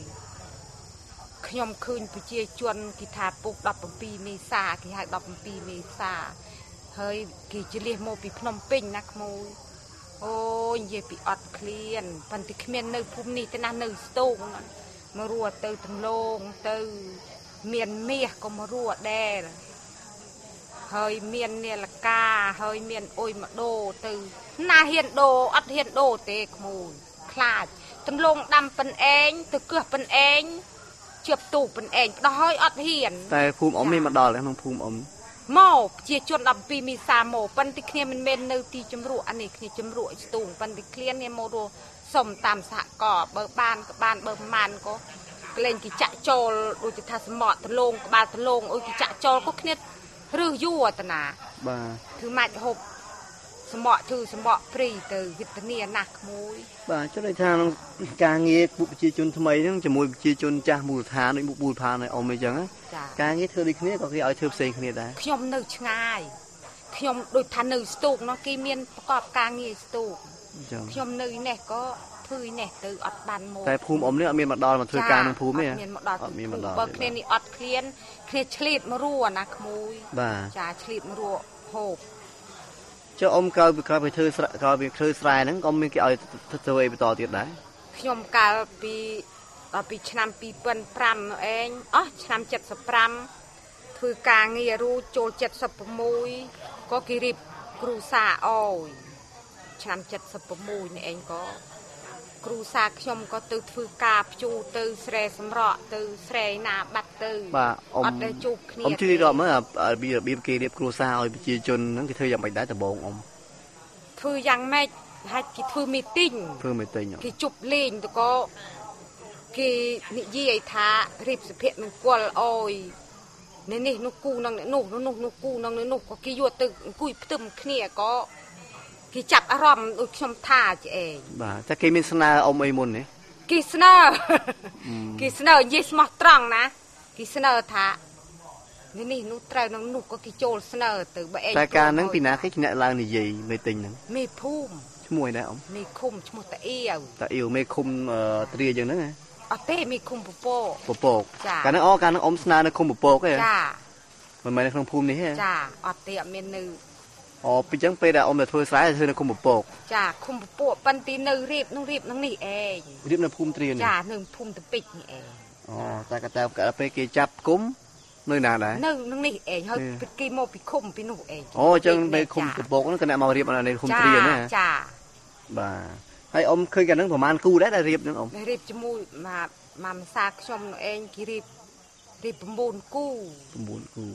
B: ខ្ញុំឃើញប្រជាជនគេថាពុកสิบเจ็ดមេសាគេហៅสิบเจ็ดមេសាហើយគេជលៀសមកពីភ្នំពេញណាក្មួយអូយនិយាយពីអត់ឃ្លានប៉ុន្តែគ្មាននៅភូមិនេះទេណានៅស្ទូងមករੂទៅទំលងទៅមានមាសក៏មករੂដែរហើយមាននាឡិកាហើយមានអុយមកដូរទៅណាហ៊ានដូរអត់ហ៊ានដូរទេក្មួយខ្លាចទំលងដាំប៉ិនឯងទៅគឹះប៉ិនឯងជាប់ទូប៉ិនឯងដោះហើយអត់ហ៊ាន
A: តែភូមិអ៊ំមានមកដល់ក្នុងភូមិអ៊ំ
B: មកជាជនสิบเจ็ดមេសាមកប៉ុន្តែគ្នាមិនមែននៅទីជំរក់អានេះគ្នាជំរក់ស្ទូងប៉ុន្តែឃ្លាននេះមករੂសុំតាមសហគមន៍បើបានក៏បានបើមិនបានក៏ក្លែងគេចាក់ចូលដូចថាសមក់ទំលងក្បាលទំលងអុយគេចាក់ចូលក៏គ្នាឬយូរតណា
A: បាទ
B: គឺម៉ាច់ហូបสมอถือสมอปรีเตอวิตานีหนักมุ้ย
A: บ่าเจ้าได้ทางการเงี้ยบุจีจุนทำไมนั่งจะมวยบุจีจุนจ้ามูลฐานในบุบูพานในอมไม่จังการเงี้ยเธอดีขึ้นก็คือเอาเธอเซ็งขึ้นได้
B: ขยมนึกง่ายขยมโดยทันนึกสตูกน้องกีเมียนประกอบการเงี้ยสตูกขยมนึกเนี่ยก็ถือเนี่ยตืออัดบันโม
A: แต่ภูมิอมเนี่ยเมียนมาดอนมาถือการทางภูมิเนี่ย
B: เมียนมาดอนมีมาดอนบางทีนี่อัดเคลียนเคลียฉลิดมารั่วนะขโมย
A: บ่า
B: จ่าฉลิดมารั่วโหบ
A: เจ้าอมเกาไปเกาไปเธอเกาไปเธอสายนั้นก็มีกี่เอาเธอไปต่อติดได้
B: ขยมกาปีปีชนำปีเปิ้นพรำเองอ๋อชนำเจ็ดสิบพรำถือการเงียรู้โจเจ็ดสิบมุยก็กิริบครูซาอ้อยชนำเจ็ดสิบมุยนี่เองก็ครูซาขยมก็ตือถือกาบจูตือเสรสมรอตือเสรนาบัดตือ
A: ว่าอมอมชื่อดอกเมื่อบีบีกีเรียบครูซาอ้อยจีจนนั่นคือเธอยังไม่ได้แต่บงอม
B: ถือยังไม่ให้กิถือมีติ้ง
A: เพื่อไม่ติ้ง
B: กิจุบเล่นตัวก็กีนิยี่ไอ้ท้ารีบสเปียมันกวลอ้อยนี่นี่นุกูนังเนี่ยนุกนุกนุกูนังเนี่ยนุกก็กิยวตึกกุยตึมเขียก็กิจับอารมณ์อุชมท่าเอง
A: บ่าจะกิมิสนาอมไอมุนเนี่ย
B: กิสเนอร์กิสเนอร์ยิ่งสมตรังนะกิสเนอร์ท่านี่นี่นุตรายนังนุกก็กิโจลสเนอร์ตึกแบบเอง
A: แต่การนั่งปีนาแค่กินอะไรนี่ยี่ไม่ติงนั่ง
B: ไม่พุ่ม
A: ช่วยได้อม
B: ไม่คุ้มช่วยแต่เอียว
A: แต่เอียวไม่คุ้มเตรียอย่างนั้นไง
B: อ๋อเต้มีคุมปุโป
A: ปุโปการนั่งอ้อการนั่งอมสนาในคุมปุโปก็เหรอจ้ามันไม่ในคลองภูมินี่ฮะ
B: จ้าอ๋อเต้เมนู
A: อ๋อปีจังไปแต่อมแต่ถ้วยสายเธอในคุมปุโป
B: จ้าคุมปุโปปันตีนึรีบนึรีบนั่งนี่เอง
A: รีบในภูมิเตรียนี่
B: จ้าหนึ่งภูมิตะปิกนี่เอง
A: อ๋อแต่กระแตกระไปเกจับกุ้มnơi nào đấy
B: นึ่งนั่งนี่เองเฮ้ยไปกีโมไปคุมไปหนูเอง
A: อ๋อจังไปคุมปุโปนั่นก็เนี่ยมาเรียบอะไรในคุมเตรียนี่
B: จ้า
A: บ่าให้อมเคยกันนั่งประมาณกู้ได้ได้เรียบนั่งอม
B: เรียบจมูกมามาซากชมเองกิริบรีบปูนกู้
A: ปูนกู้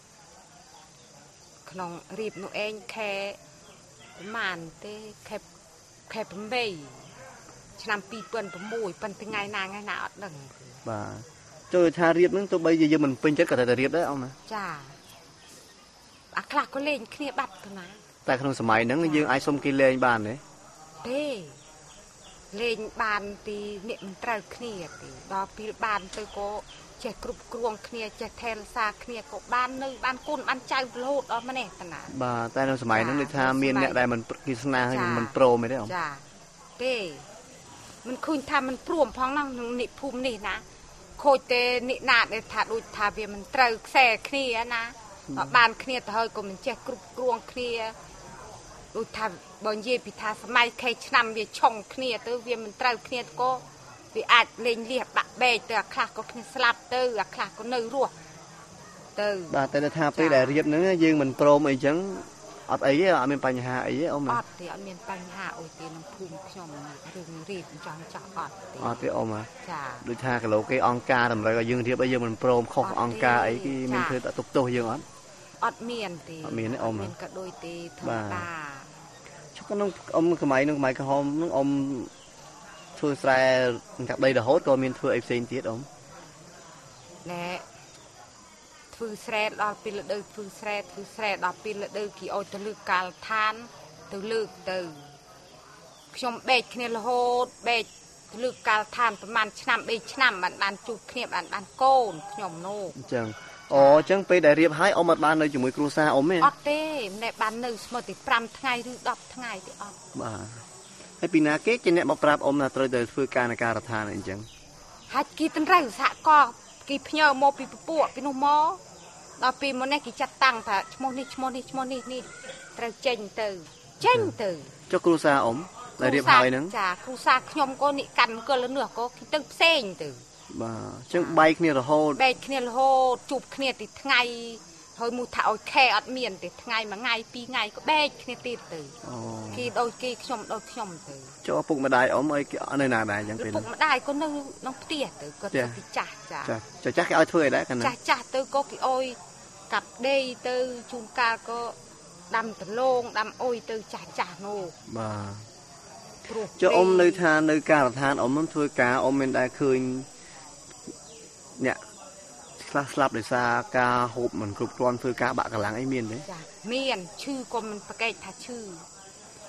B: ขนมรีบหนูเองแค่ประมาณเต้แค่แค่เป็นใบชนำปีเปิ่นประมุยเป็นเป็นไงนางไงนาอดดัง
A: บ่าเจอชาเรียบนั่งตัวใบเยอะๆมันเป็นจัดกับแต่เรียบได้เอานะ
B: จ้าอักขระก็เล่นเคลียบัดตัวนะ
A: แต่ขนมสมัยนั้นยังไอ้ส้มกินเล่นบ้านเลย
B: เต้เล่นบานตีเนี่ยมันตราเคลียตีดอกปีบานตัวก็เจ็กรุบกรวงเคลียเจ็กเทลซาเคลียก็บานนึงบานกุนบานใจโลดออกมาเนี่ยตนา
A: บ่าแต่ในสมัยนั้นในทามีนเนี่ยได้มันกิษณาให้มันโปรไม่ได้หรอ
B: จ้าเต้มันคืนทำมันพรวมพ้องนั่งนิภูมินี่นะโคเตนินาดในถาดูทาเบียมันตราแส่เคลียนะบานเคลียแต่เฮยก็มันเจ็กรุบกรวงเคลียดูทาบางยีพิธาสมัยใครชนำเวียช่องเคลียตัวเวียมันตราเคลียก็วิอาจเล่นเรียบแบบเบยแต่คลาก็เคลียสลับเตอร์คลาก็เนื้อรัวเตอร์
A: บ่าแต่ถ้าไปได้เรียบนั้นยืงมันโปรไอ้จังอัดไอ้เนี่ยมีปัญหาไอ้เนี่ยเอามา
B: อัดที่อันมีปัญหาโอ้ยตีน้ำพุ่มชมเรื่องรีบจังจังอัด
A: อัดที่เอามา
B: จ้า
A: ดูท่ากระโหลกไอ้องกาทำอะไรก็ยืงเรียบไอ้ยืงมันโปรมข้อองกาไอ้ที่มันเคยตุกโตยืงอัด
B: อัดเมียนตี
A: เมียนเอามา
B: กระโดยตีธรรมดา
A: ชุกน้องอมสมัยน้องสมัยกระหอมน้องอมช่วยแส่กับใดเดือดโหดก็มีช่วยไอ้เซนติดอม
B: แน่ฟื้นแสดดอกปีละเดือฟื้นแสดฟื้นแสดดอกปีละเดือกี่โอตะลึกกาลทานตะลึกเตือชมเบกเนี่ยละโหดเบกตะลึกกาลทานประมาณชนำเบกชนำบันบันจุดเนี่ยบันบันโกนขยมโน
A: จังอ๋อจังไปได้เรียบให้เอามาบ้านเลยจุ่มครูซาอมไหม
B: อดเต้ในบ้านหนึ่งสมติปรำทั้งไงหรือดับทั้งไงที่อด
A: บ้าให้ปีนาเก๊กจะเนี่ยมาปราบอมนาตรเดินฟื้นการในการทานอะไรจัง
B: ฮัดกีตันไรสะก็กีพเนอโมปีปวดปีนุโมตอนปีมันเนี่ยกีจัดตั้งแต่ชโมนี่ชโมนี่ชโมนี่นี่ตรเจนตือเจนตือ
A: เจ้าครูซาอมได้เรียบให้นึง
B: จ้าครูซาขยมก็นี่กันก็แล้วเนื้อก็กีตึ้งเส้นตือ
A: บ่าจังใบเนี่ยละโหด
B: ใบเนี่ยละโหดจูบเนี่ยติดไงเฮ้ยมูถาวแค่อัดเมียนติดไงมาไงปีไงก็ใบเนี่ยติดตือกีโดยกีขยมโดยขยมตือ
A: เจ้าปุกมาได้อมไอ้อันไหนนาได้ยังเป็น
B: ปุกมาได้ก็น้องน้องเตี้ยตือก็ติดจ่าจ่า
A: จะจักเอาถ้วยได้กันนะ
B: จ่าจ่าตือก็กีโอยกับเดยตือจุนกาก็ดำตะโลงดำโอยตือจ่าจ่าโน
A: บ่าเจ้าอมในทานในการทานอมมันถ้วยกาอมเป็นได้คืนเนี่ยสลับเลยซากาหบเหมือนกรุบกรอนฟือกาบะกะหลังไอเมียนเลย
B: เมียนชื่อก็มันประกาศถ้าชื่อ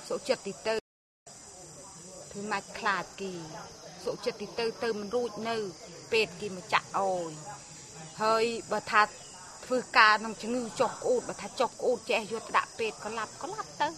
B: số chật thì tư thứ mạch khá kỳ số chật thì tư tư mình rụt nư bệt kỳ mà chặt ôi hơi bà thà vừa ca nằm chứng ngư chọc út bà thà chọc út trẻ vô đã bệt có lắp có lắp tư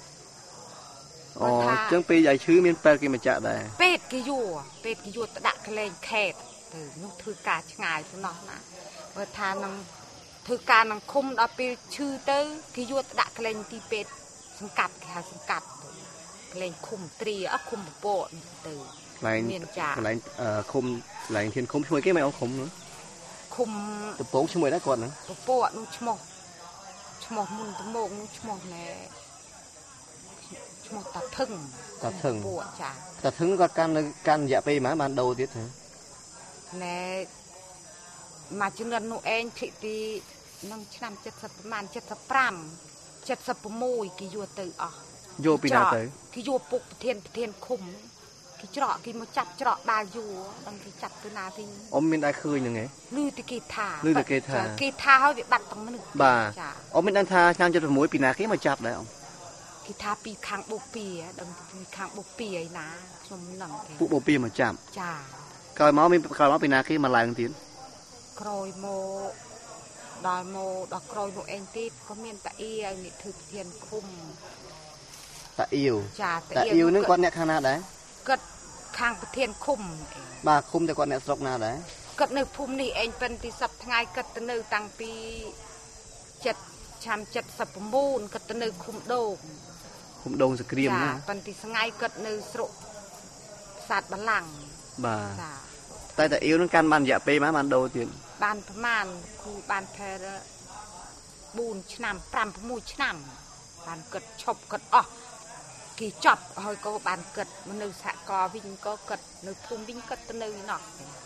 A: ồ chẳng bì dạy chứ miền bệt kỳ mà chặt đây
B: bệt kỳ vô bệt kỳ vô đã cái lên khẹt từ nó thư ca ngài cho nó nè bà thà nằm thư ca nằm khung đó bì chư tư kỳ vô đã cái lên tí bệt sừng cắt cái hà sừng cắt lên khung trì ấp khung bộ từ
A: miền trà lại khung lại thiên khung xuôi cái mày ông khung nữa
B: khung
A: tập bốn xuôi đã còn nữa
B: tập bộ nó chmok chmok mun tập mông nó chmok nè chmok tạt thừng
A: tạt thừng
B: bộ trà
A: tạt thừng có can can dạ pe má ban đầu tiết hả
B: nè mà chứng nhận nụ anh chị thì nâng năm chất sập màn chất sập pram chất sập môi kỳ vua từ à
A: vô pi nào tới
B: kỳ vua phục thiên thiên khum kỳ trọ kỳ một chặt trọ ba vua đang kỳ chặt từ nào thì
A: ông mình đã khơi như thế
B: lư thì kỳ thả
A: lư thì kỳ thả
B: kỳ thả hơi bị bắt tầm mình
A: bà ông mình đang tha sang cho một mũi pi nào cái mà chặt đấy ông
B: kỳ thả pi khang bột pi đang pi khang bột pi ấy ná trong nằng cái
A: phụ bột pi mà chạm
B: chà
A: coi máu mình coi máu pi nào cái mà lại một tiếng
B: coi mô đòi mô đòi coi mô anh tít có miền tại y nghị thực hiện khum
A: tạ yêu
B: tạ
A: yêu nước con nè khang nào đấy
B: cất khang thiên khum
A: bà khum thì con nè sọc nào đấy
B: cất nơi phum này anh phân thì sập ngay cất từ nơi tăng pi chật chăm chật sập môn cất từ nơi khum đô
A: khum đô sực riêng
B: nữa phân thì ngay cất nơi sộ sạt bắn lằng
A: bà tại tạ yêu nó can bàn dạ pe má bàn đô tiền
B: bàn man khu bàn thề bùn ch남 pram mùi ch남 bàn cất chọc cất ọ kỳ chọc hơi có bàn cất mà nơi xạ co vinh có cất nơi phum vinh cất từ nơi nọ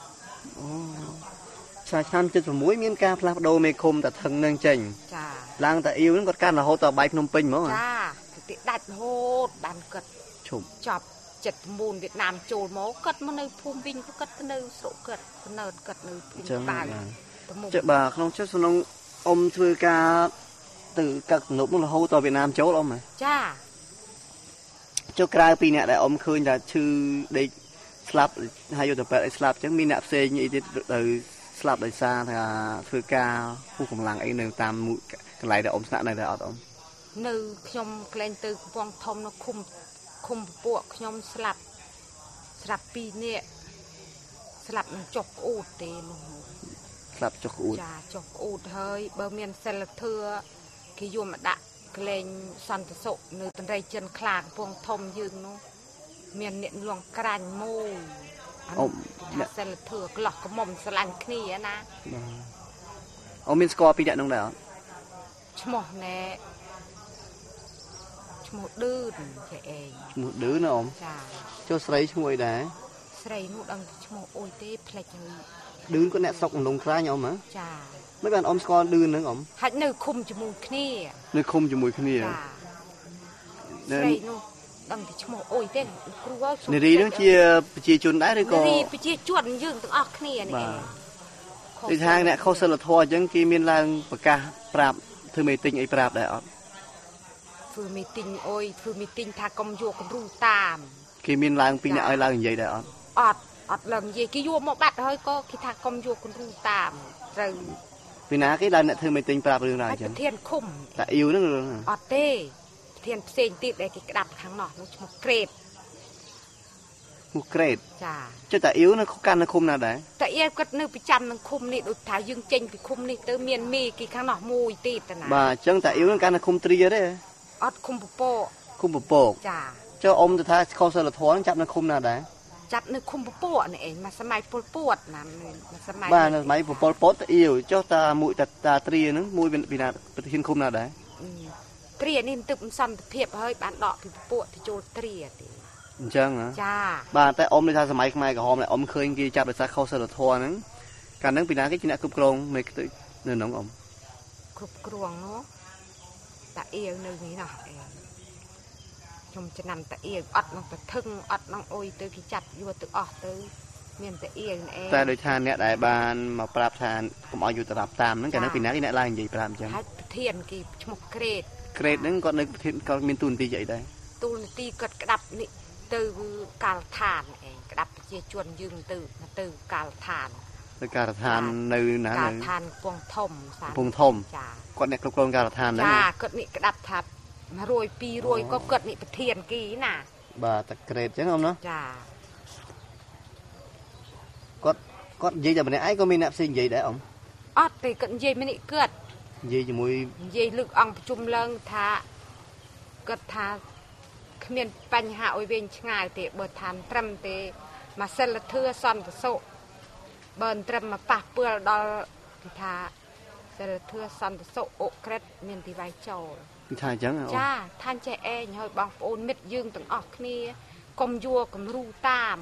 A: sa chăn chết mũi miên ca plap đô mê khum tạ thằng nâng chành lang tạ yêu nó có can là hô tàu bay Phnom Penh mà
B: cha thì đặt hô bàn cất
A: chụp
B: chọc chật môn Việt Nam trồi máu cất mà nơi phum vinh có cất từ nơi sổ cất từ nơi cất nơi phim bài
A: chợ bà không chết xong ông thuê ca từ các nộp nó là hô tàu Việt Nam chốt ông mà
B: cha
A: cho cài pi nè đại ông khơi là chư đây slap hay vô tập bệ slap chẳng min nạp xe như thế từ slap đời xa thì thuê ca khu cùng làng ấy nêu tam mũi cái lại đại ông sạ này đại ông
B: nêu nhom lên từ quang thông nó khum khum bộ nhom slap slap pi nè slap chọc út tê luôn
A: slap chọc út
B: cha chọc út hơi bờ miền xe là thưa khi vô mà đã lên săn tự sộ nơi tận đây chân khạc quang thông dương nó miền niệm luồng cành môi ông xe là thừa lọt có mồm xe lạnh khỉ á na
A: ông miền score pi đại nông đảo
B: chmọ nè chmọ đư trẻ em
A: chmọ đứ nữa ông cho sấy chui đấy
B: sấy nụ đằng chmọ ôi tê plek
A: đứ có nẹt sọc nông khai nhau mà
B: cha
A: mấy bạn ông score đứ nữa ông
B: hãy nơi khum cho mùi khỉ
A: nơi khum cho mùi khỉ
B: sấy nụ đằng thì chmọ ôi tê
A: nè đi nó chia chia chuồn đá đấy co
B: nè đi chia chuồn dương từ óc khỉ này
A: đi thang nè khâu sơ là thua chẳng kia miền lang bậc ca prap thưa mày tinh ấy prap đấy ông
B: phư mì tinh ôi phư mì tinh tha công vô con ru tam
A: khi miền lang pin ai lang vậy đấy ông
B: ọt ọt lần gì cái vô một bát hơi có khi tha công vô con ru tam rồi
A: vì ná cái lần này thưa mày tinh prap đường nào chứ
B: thiên khum
A: tại yêu nó rồi
B: ọt tê thiên sen tít để cái đập thằng nọ nó một kẹp
A: một kẹp
B: chà
A: chứ tại yếu nó không can nó khum nào đấy
B: tại em cất nơi bị chăm nó khum này đôi tháo dương chênh bị khum này tới miền mi cái thằng nọ mùi tít nè
A: bà chân tại yếu nó can nó khum tria đấy
B: ọt khum bồ
A: khum bồ
B: chà
A: cho ông thì thay khâu sơ là thua nó chặt nó khum nào đấy
B: chặt nơi khum bồ này mà sớm mai pol pốt nè mà sớm mai
A: bà nó máy pol pốt yêu cho ta mũi ta ta tria nó mũi bên bên nào bên khum nào đấy
B: tria nên tự xăm thiệp hơi bạn đọ thì bộ thì trôi tria thì
A: chân hả
B: cha
A: bà tại ôm đi thay sớm mai mai cái hôm này ôm khơi kia chặt được sao khâu sơ là thua nó cả nắng bên nào cái chuyện này cướp còng mấy cái nơi nóng ôm
B: cướp còng nó tại yêu nơiนี้nào trongจะนำแต่เอียอัดน้องแต่ทึ่งอัดน้องโอยตัวที่จัดอยู่ตัวออกตัวเมียนแต่เอียเอง
A: แต่โดยทานเนี่ยได้บานมาปราบทานผมเอาอยู่ตรับตามนั่นกันนั่นปีนั้นที่เนี่ยไล่ยังใหญ่ปราบจัง
B: ให้เทียนกี่ชมกเกรด
A: เกรดนั่นก็นึกก็มีตุนตีใหญ่ได้
B: ตูนตีกดกระดับนี่ตือการทานเองกระดับเจียชวนยืงตือตือการทาน
A: ตือการทานในนั้น
B: การทานพวงทม
A: พวงทมกดเนี่ยกลมการทานนะ
B: จ้ากดนี่กระดับทับมารวยปีรวยก็กดนี่ประเทียนกีน่ะ
A: บ่าตะเกรดจังอมเนาะ
B: จ้า
A: ก็ก็ยี่จะเป็นไอ้ก็มีนับสิ่งยี่ได้อม
B: อ๋อแต่กันยี่ไม่นี่เกิด
A: ยี่จะมวย
B: ยี่ลึกอังประชุมเลิงท่าเกิดท่าเขมีนปัญหาอวยเวงง่ายแต่เบิดทานตรำแต่มาเซลเทือซอนโซเบิร์นตรำมาปะเปื่อดอลที่ท่าเซลเทือซอนโซโอเกรดเมียนที่ไวโจ
A: ที่ท่าจัง
B: จ้าท่านใจเองเฮ้ยบางปูนเม็ดยืงต่างออกนี่กลมยัวกลมรูตาม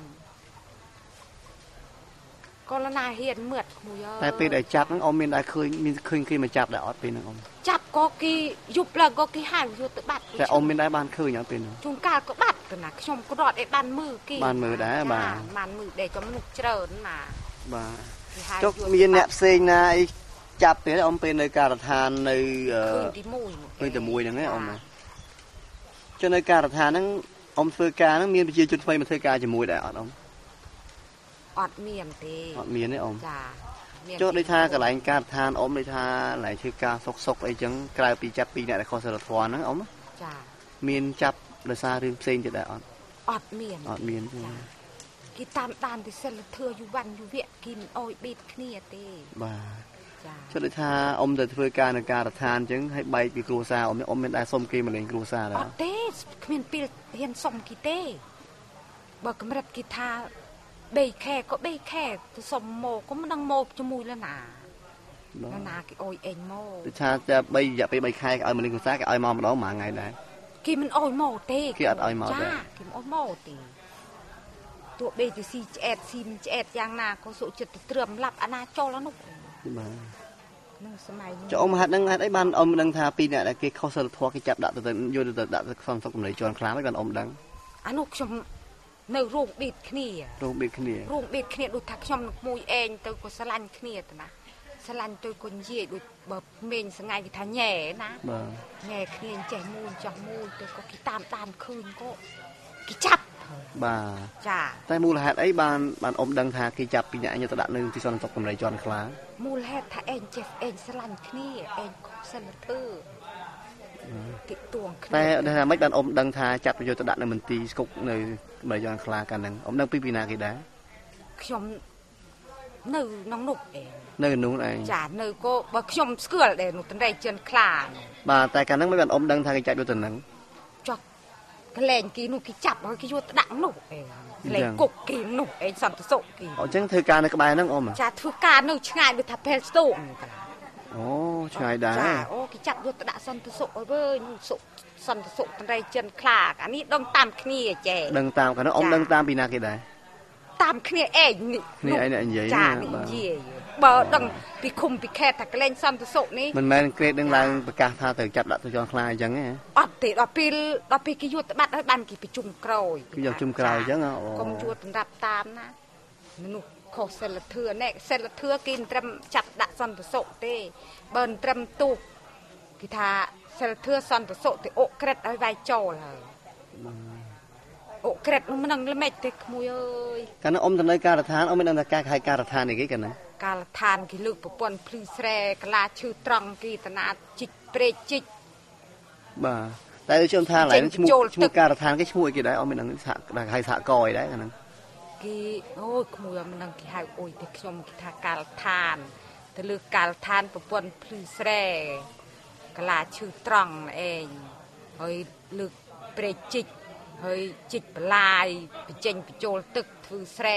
B: ก็ละนาเฮียนเมือดมูย
A: แต่ปีได้จับนั่งอมมีได้เคยมีเคยเคยมาจับได้ออดปีนึงอม
B: จับก็กี่ยุบแล้วก็กี่หายยุบตบัด
A: แต่อมมีได้บ้านเคยอย่างเป็น
B: จุงกาก็บัดกันนะชมก็รอดไอ้บ้านมือกี่
A: บ้านมือได้บ้าน
B: บ้านมือได้ก็มันเจริญมา
A: บ้านจกมีแนบเซงนะไอจับเนี่ยอมเป็นในการทานในเอ่อ
B: คืนที่มุย
A: คืนแต่มุยอย่างนี้อมนะจนในการทานนั้นอมเฟือการนั้นมีไปยืนจุดไฟมันเฟือการจะมุยได้อดอม
B: อดเมียนเต
A: อดเมียนนี่อม
B: จ้า
A: โจทย์ในท่ากับหลายการทานอมในท่าหลายชื่อการซกซกไอ้จังกลายปีจับปีเนี่ยในคอสลัดฟอนนั่งอม
B: จ้า
A: เมียนจับโดยซาริมเซนจะได้อด
B: อดเมียน
A: อดเมียน
B: กินตามตามที่เสลเธออยู่วันอยู่เวียกินอ้อยบีดขี้เต
A: บ้าโจทย์ในท่าอมแต่เพื่อการในการทานจังให้ใบปีกรูซาอมเนี่ยอมเป็นได้ส้มกีมาเล่นกรูซาแล้ว
B: อดเต้เมียนปีเห็นส้มกีเต้บอกกำลังกีทาเบยแค่ก็เบยแค่สมโมก็มันดังโมจมูกแล้วนาแล้วนากี่โอยเองโม
A: ชาจะใบอย่าไปใบแค่เอามาเล่นกรูซาก็เอามามาแล้วมาไงได้
B: กี่มันโอยโมเต้
A: กี่อัดเอามา
B: จ้ากี่มันโอยโมตีตัวเบยจะซีเอ็ดซีมเอ็ดอย่างนาก็สุจิตเตรียมหลับอนาโจแล้วนุ๊กนั่งสมัย
A: จะอมหัดนั่งหัดไอ้บ้านอมดังทาปีเนี่ยแต่กี่เขาสลัดทัวร์กี่จับดัดแต่โยนแต่ดัดฟังสักคนไหนจวนคลาไม่กันอมดัง
B: อนุชมในรูปบิดขี้
A: รูปบิดขี้
B: รูปบิดขี้ดูทักชมมวยเองตัวก็สลันขี้แต่นะสลันตัวคนเยี่ยดูแบบเมนสงายทางแง่นะแง่ขี้ใจมูนจับมูนตัวก็กิตามตามคืนก็กิจับ
A: บ่า
B: จ้า
A: แต่มูลเหตุไอ้บ้านบ้านอมดังทากิจับปีเนี่ยยังตระหนึ่งที่ซอนตกกำไรจอนคลา
B: มูลเหตุถ้าเองเจ็บเองสลันขี้เองสลันตื้อติดตัว
A: แต่แต่ไม่บ้านอมดังทาจับประโยชน์ตระหนึ่งมันตีกุกในใบยอนคลากันนั่งอมดังปีปีนากี่ได้
B: ขยมเนื้อน้องหนุกเอง
A: เนื้อหนุกเอง
B: จ้าเนื้อก็บขยมสเกลเดหนุตันได้เจนคลา
A: บ่าแต่การนั่งไม่บ้านอมดังทากิจับอยู่ตันนั่ง
B: จอกกระเลงกีนุกิจับเขากิยุตดังหนุกเองกระเลงกุกกีหนุกเองสันตุโสกี
A: อ๋อจังเธอการในกระบายนั่งอม
B: จ้าเธอการเนื้อช่างดูทับเพลสโต้
A: โอ้ช่างได้
B: จ้าโอ้กิจับยุตดังสันตุโสเว้ยนุสุสันตุโสตันได้เจนคลาอันนี้ต้องตามขี้เจ
A: ดังตามกันนะอมดังตามปีนากี่ได้
B: ตามขี้เองนี่
A: นี่ไอ้เนี่ยใหญ่
B: จ้านี่ใหญ่บ่ดังปีคุมปีแค่ถ้ากระเลงสันตุโสนี่
A: มันแม่นเกรดดังแรงประกาศท่าถึงจับดักตัวจอนคลายจังไง
B: อ๋อติดอ๋อปีอ๋อปีกิยุตบัดให้บันกี่ปีจุ่มกรอย
A: กี่ยจุ่มกรอยจังอ่ะ
B: กรมยุตรับตามนะมนุษย์ขอเซลเทือเนี่ยเซลเทือกินตรำจับดักสันตุโสเต้เบิ้นตรำตุกกิธาเซลเทือสันตุโสติโอเกรดเอาไว้โจเลยโอเกรดมันนั่งละเม็ดเด็กมวยเอ้ย
A: การนั้นอมทำในการทานอมไม่นั่งแต่การขายการทานอีกกันนะ
B: การทานกิลูกปนพลีแสรกลาชื่อตรังกีตนาจิตเปรจิต
A: บ่าแต่ในช่วงทานไหลชั่วโมงชั่วโมงการทานก็ชั่วโมงกี่ได้อมไม่นั่งสะใครสะกอยได้กันนั้น
B: กีโอ้ยขโมยมันนั่งกี่หายโอ้ยแต่ชมกีทาการทานแต่เลือกการทานปนพลีแสรกลาชื่อตรังเองเฮ้ยเลือกเปรจิตเฮ้ยจิตปลายไปเจนไปโจลตึกถือแสร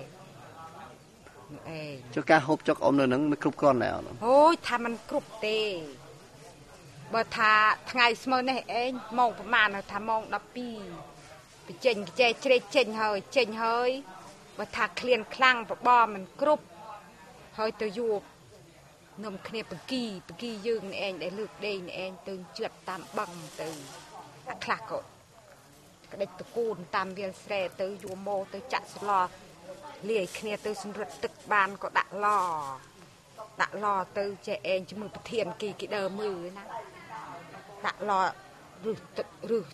A: cho cá hộp cho ông nó nướng mới cướp con nào
B: ôi thàมันกรุบเตบ่ทาไงเสมอนี่เองมองประมาณทามองดับปีไปเจนเจเจเจนเฮยเจนเฮยบ่ทาเคลียนคลั่งปบ่มันกรุบเฮยตัวอยู่นมเคลียปกี้ปกี้ยืงนี่เองได้ลึกได้นี่เองตื่นเจือดตามบังตื่นอักลักก็ก็ได้ตะกูลตามเวียนแสรตื่นอยู่โมตื่นจัดสลอเลี้ยเคลียตื่นสำรวจตึกบานก็ดักรอดักรอตื่นเจเองจมือประเทียนกีกีเดิมมือนะดักรอหรือหรือ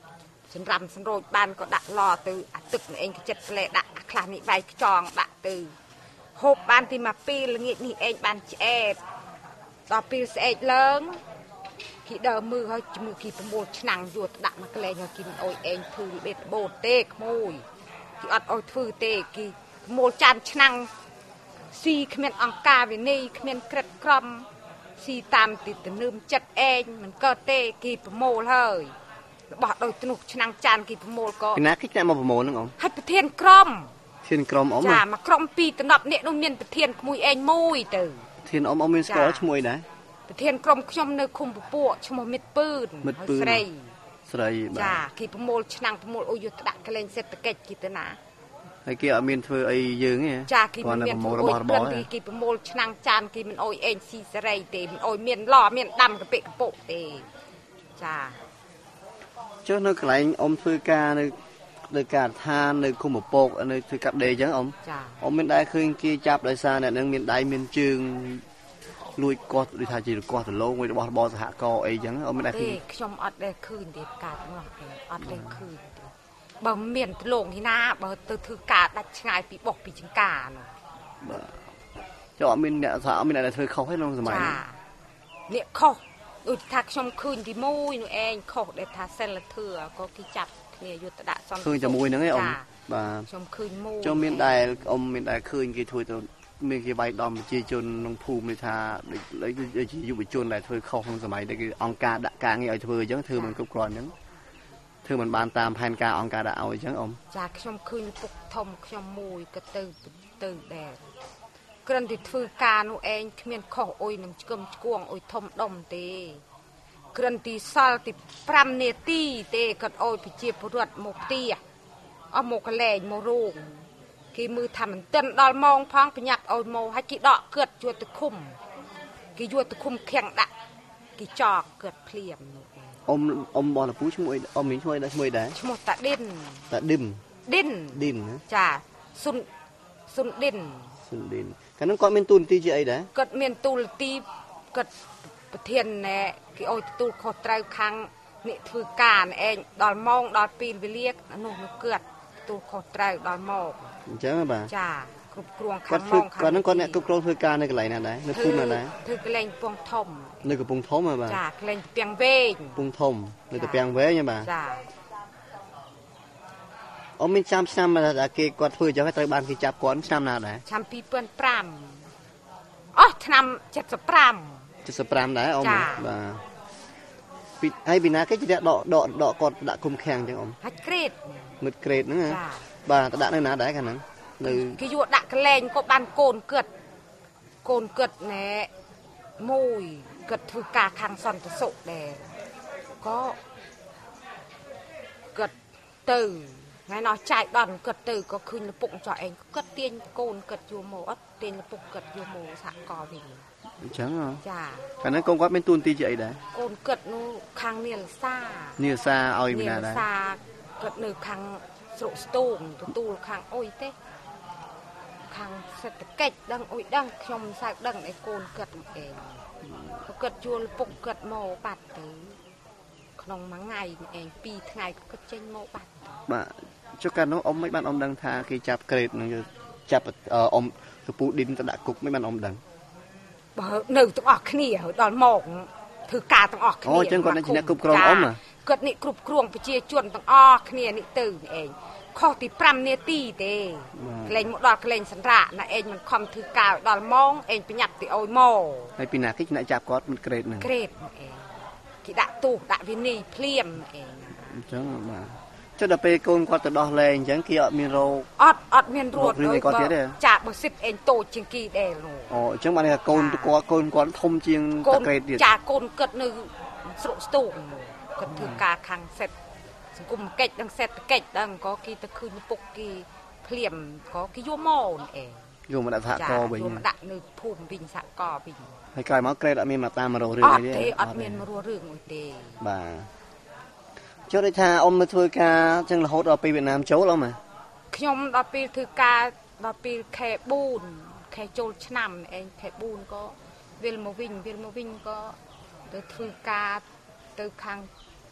B: សម្រាប់សម្រួចបានក៏ដាក់ឡទៅអាទឹកនេះឯងចិត្តផ្លែដាក់ខ្លះនេះវាយខ្ចងដាក់ទៅហូបបានទីមកពីល្ងាចនេះឯងបានឆ្អែតដល់ពេលស្អែកឡើងគេដើមមើលឲ្យជាមួយគេប្រមូលឆ្នាំងយកដាក់មកក្លែងឲ្យគេមិនអុយឯងធ្វើបេតបូតទេក្មួយគេអត់អុយធ្វើទេគេប្រមូលចានឆ្នាំងស៊ីគ្មានអង្ការវិន័យគ្មានក្រិតក្រំស៊ីតាមទីទំនើមចិត្តឯងមិនកើតទេគេប្រមូលហើយរបស់ដោយធ្នោះឆ្នាំងចានគេប្រមូលក៏
A: ពីណាគេចាក់មកប្រមូលហ្នឹងអ៊ំ
B: ហើយប្រធានក្រុម
A: ប្រធានក្រុមអ៊ំ
B: ចាមកក្រុមពីរតំណប់នេះនោះមានប្រធានក្មួយឯងមួយទៅ
A: ប្រធានអ៊ំអ៊ំមានស្គាល់ឈ្មោះដែរ
B: ប្រធានក្រុមខ្ញុំនៅឃុំពពួកឈ្មោះមិត្តពឿន
A: ស្រីស្រី
B: បាទចាគេប្រមូលឆ្នាំងប្រមូលអុយយកដាក់កលែងសេដ្ឋកិច្ចគេទៅណា
A: ហើយគេអត់មានធ្វើអីយើងទេ
B: ចាគេមិនមានប្រមូលរបស់របរគេប្រមូលឆ្នាំងចានគេមិនអុយអេងស៊ីសេរីទេមិនអុយមានឡមានដាំកពិកពុកទេចា
A: ចុះនៅកន្លែងអ៊ំធ្វើការនៅនៅការដ្ឋាននៅឃុំពពកនៅធ្វើកាប់ដេរអញ្ចឹងអ៊ំអ៊ំមានដែរឃើញគេចាប់ដោយសារអ្នកនឹងមានដៃមានជើងលួចកោះដូចថាជាកោះដលងមួយរបស់របរសហគមន៍អីចឹងអ៊ំមានដែរឃើញ
B: ខ្ញុំអត់ដែរឃើញទេការនោះអត់ដែរឃើញបើមានដលងនេះណាបើទៅធ្វើការដាច់ឆ្ងាយពីបោះពីចង្ការនោះ
A: បាទចុះអត់មានអ្នកថាអត់មានអ្នកធ្វើខុសទេក្នុងសម័យនេះ
B: អ្នកខុសដូចថាខ្ញុំឃើញទីមួយនោះឯងខុសដែលថាសិលធឿក៏គេចាប់គ្នាយកទៅដាក់សំ
A: ឃើញតែមួយហ្នឹងឯងអ៊ំ
B: បាទខ្ញុំឃើញមួយ
A: ចុះមានដែរអ៊ំមានដែរឃើញគេធ្វើទៅមានគេវាយដំប្រជាជនក្នុងភូមិនេះថាដូចជាយុវជនដែលធ្វើខុសក្នុងសម័យដែលគេអង្គការដាក់ការងារឲ្យធ្វើអញ្ចឹងធ្វើមិនគ្រប់គ្រាន់អញ្ចឹងធ្វើមិនបានតាមផែនការអង្គការដាក់ឲ្យអញ្ចឹងអ៊ំ
B: ចាខ្ញុំឃើញពុកធំខ្ញុំមួយក៏ទៅទៅដែរគ្រាន់តែធ្វើការនោះឯងគ្មានខុសអុយនឹងឆ្កឹមឆ្គួងអុយធំដុំទេគ្រាន់តែសល់ទីប្រាំនាទីទេគាត់អុយប្រជាពលរដ្ឋមកផ្ទះអស់មកកលែងមករោងគេមើលថាមិនទាន់ដល់ម៉ោងផងប្រញាប់អុយមកឲ្យគេដកគិតយកទៅឃុំគេយកទៅឃុំខាំងដាក់គេចោកគិតភ្លាម
A: អ៊ំអ៊ំបងលពូឈ្មោះអ៊ំមានឈ្មោះដែរឈ្មោះដែរ
B: ឈ្មោះតាឌិន
A: តាឌិន
B: ឌិន
A: ឌិន
B: ចាសុនសុនឌិន
A: សុនឌិនកាលនោះគាត់មានទូនទីជាអីដែរ
B: គាត់មានទូលទីគាត់ប្រធានណែគេអុយទូលខុសត្រូវខាងនេះធ្វើការឯងដល់ម៉ោងដល់ពេលវេលានោះនោះគាត់ទូលខុសត្រូវដល់ម៉ោង
A: អញ្ចឹងបាទ
B: ចាគ្រប់គ្រងខាងម៉ោងខាង
A: គាត់នឹងគាត់អ្នកគ្រប់គ្រងធ្វើការនៅកន្លែងណាដែរនៅភូមិណាដែរ
B: ធ្វើកន្លែងពងធំ
A: នៅកំពង់ធំបាទ
B: ចាកន្លែងពាំងវែង
A: កំពង់ធំនៅតែពាំងវែងបាទ
B: ចា
A: អ៊ំមានចាំឆ្នាំថាគេគាត់ធ្វើអញ្ចឹងត្រូវបានគេចាប់គាត់ឆ្នាំណាដែរ
B: ឆ្នាំពីរពាន់ប្រាំអស់ឆ្នាំเจ็ดสิบห้า
A: เจ็ดสิบห้าដែរអ៊ំបាទពីហើយពីណាគេជាដកដកដកគាត់ដាក់គុំខាំងអញ្ចឹងអ៊ំ
B: ហាច់ក្រេត
A: មុតក្រេតហ្នឹងបាទទៅដាក់នៅណាដែរកាលហ្នឹងនៅ
B: គេយកដាក់កលែងក៏បានកូនគិតកូនគិតណែមួយគិតធ្វើការខាងសន្តិសុខដែរក៏គិតទៅថ្ងៃនោះចាយដល់គិតទៅក៏ឃើញលពុកចោះឯងគិតទាញកូនគិតយកមកអត់ទាញលពុកគិតយកមកសហកលវិញ
A: អញ្ចឹង
B: ចា
A: កាលហ្នឹងកូនគាត់មានទួនាទីជាអីដែរ
B: កូនគិតនោះខាងនាលសា
A: នាលសាឲ្យវិណាដែរ
B: នាលសាគិតនៅខាងស្រុកស្ទូងទទួលខាងអុយទេខាងសេដ្ឋកិច្ចដឹងអុយដឹងខ្ញុំសើចដឹងឯកូនគិតឯងក៏គិតជួលពុកគិតមកបាត់ទៅក្នុងមួយថ្ងៃឯងពីរថ្ងៃក៏គិតចេញមកបាត់
A: បាទចុះកាលនោះអ៊ំមិនបានអ៊ំដឹងថាគេចាប់ក្រេតនឹងចាប់អ៊ំកពូឌិនទៅដាក់គុកមិនបានអ៊ំដឹង
B: បើនៅទាំងអស់គ្នាដល់មកធ្វើការទាំងអស់គ្នា
A: អូអញ្ចឹងគាត់ជាអ្នកគ្រប់គ្រងអ៊ំ
B: គាត់នេះគ្រប់គ្រងប្រជាជនទាំងអស់គ្នានេះទៅឯងខុសទីប្រាំនាទីទេក្លែងមកដល់ក្លែងសម្រាប់ណាឯងមិនខំធ្វើការដល់ម៉ោងឯងប្រញាប់ទៅអុយមក
A: ហើយពីណាគេអ្នកចាប់គាត់មិនក្រេតហ្នឹង
B: ក្រេតឯងគេដាក់ទោសដាក់វិន័យភ្លាមឯង
A: អញ្ចឹងបាទចុះដល់ពេលកូនគាត់ទៅដោះលែងអញ្ចឹងគេអត់មានរោគ
B: អត់អត់មានរោគ
A: ដូចគាត់ទៀតទេ
B: ចាបើសិតឯងតូចជាងគេដែរលោក
A: អូអញ្ចឹងបានថាកូនគាត់កូនគាត់ធំជាងតាក្រេតទៀត
B: ចាកូនគាត់នៅស្រុកស្ទូងគាត់ធ្វើការខាងសេដ្ឋសង្គមកិច្ចនិងសេដ្ឋកិច្ចដឹងក៏គេទៅឃើញពុកគេភ្លាមក៏គេយកមកឯង
A: យកមកដាក់សហគមន៍វិញ
B: យកមកដាក់នៅភូមិវិញសហគមន៍វិញ
A: ហើយក្រោយមកក្រេតអត់មានមកតាមមករករឿង
B: អីទេអត់មានមករករឿងអីទេ
A: បាទចុះដូចថាអ៊ំមកធ្វើការចឹងរហូតដល់ពេលវៀតណាមចូលអ៊ំហ៎
B: ខ្ញុំដល់ពេលធ្វើការដល់ពេលខែបួនខែចូលឆ្នាំឯងខែបួនក៏វិលមកវិញវិលមកវិញក៏ទៅធ្វើការទៅខាង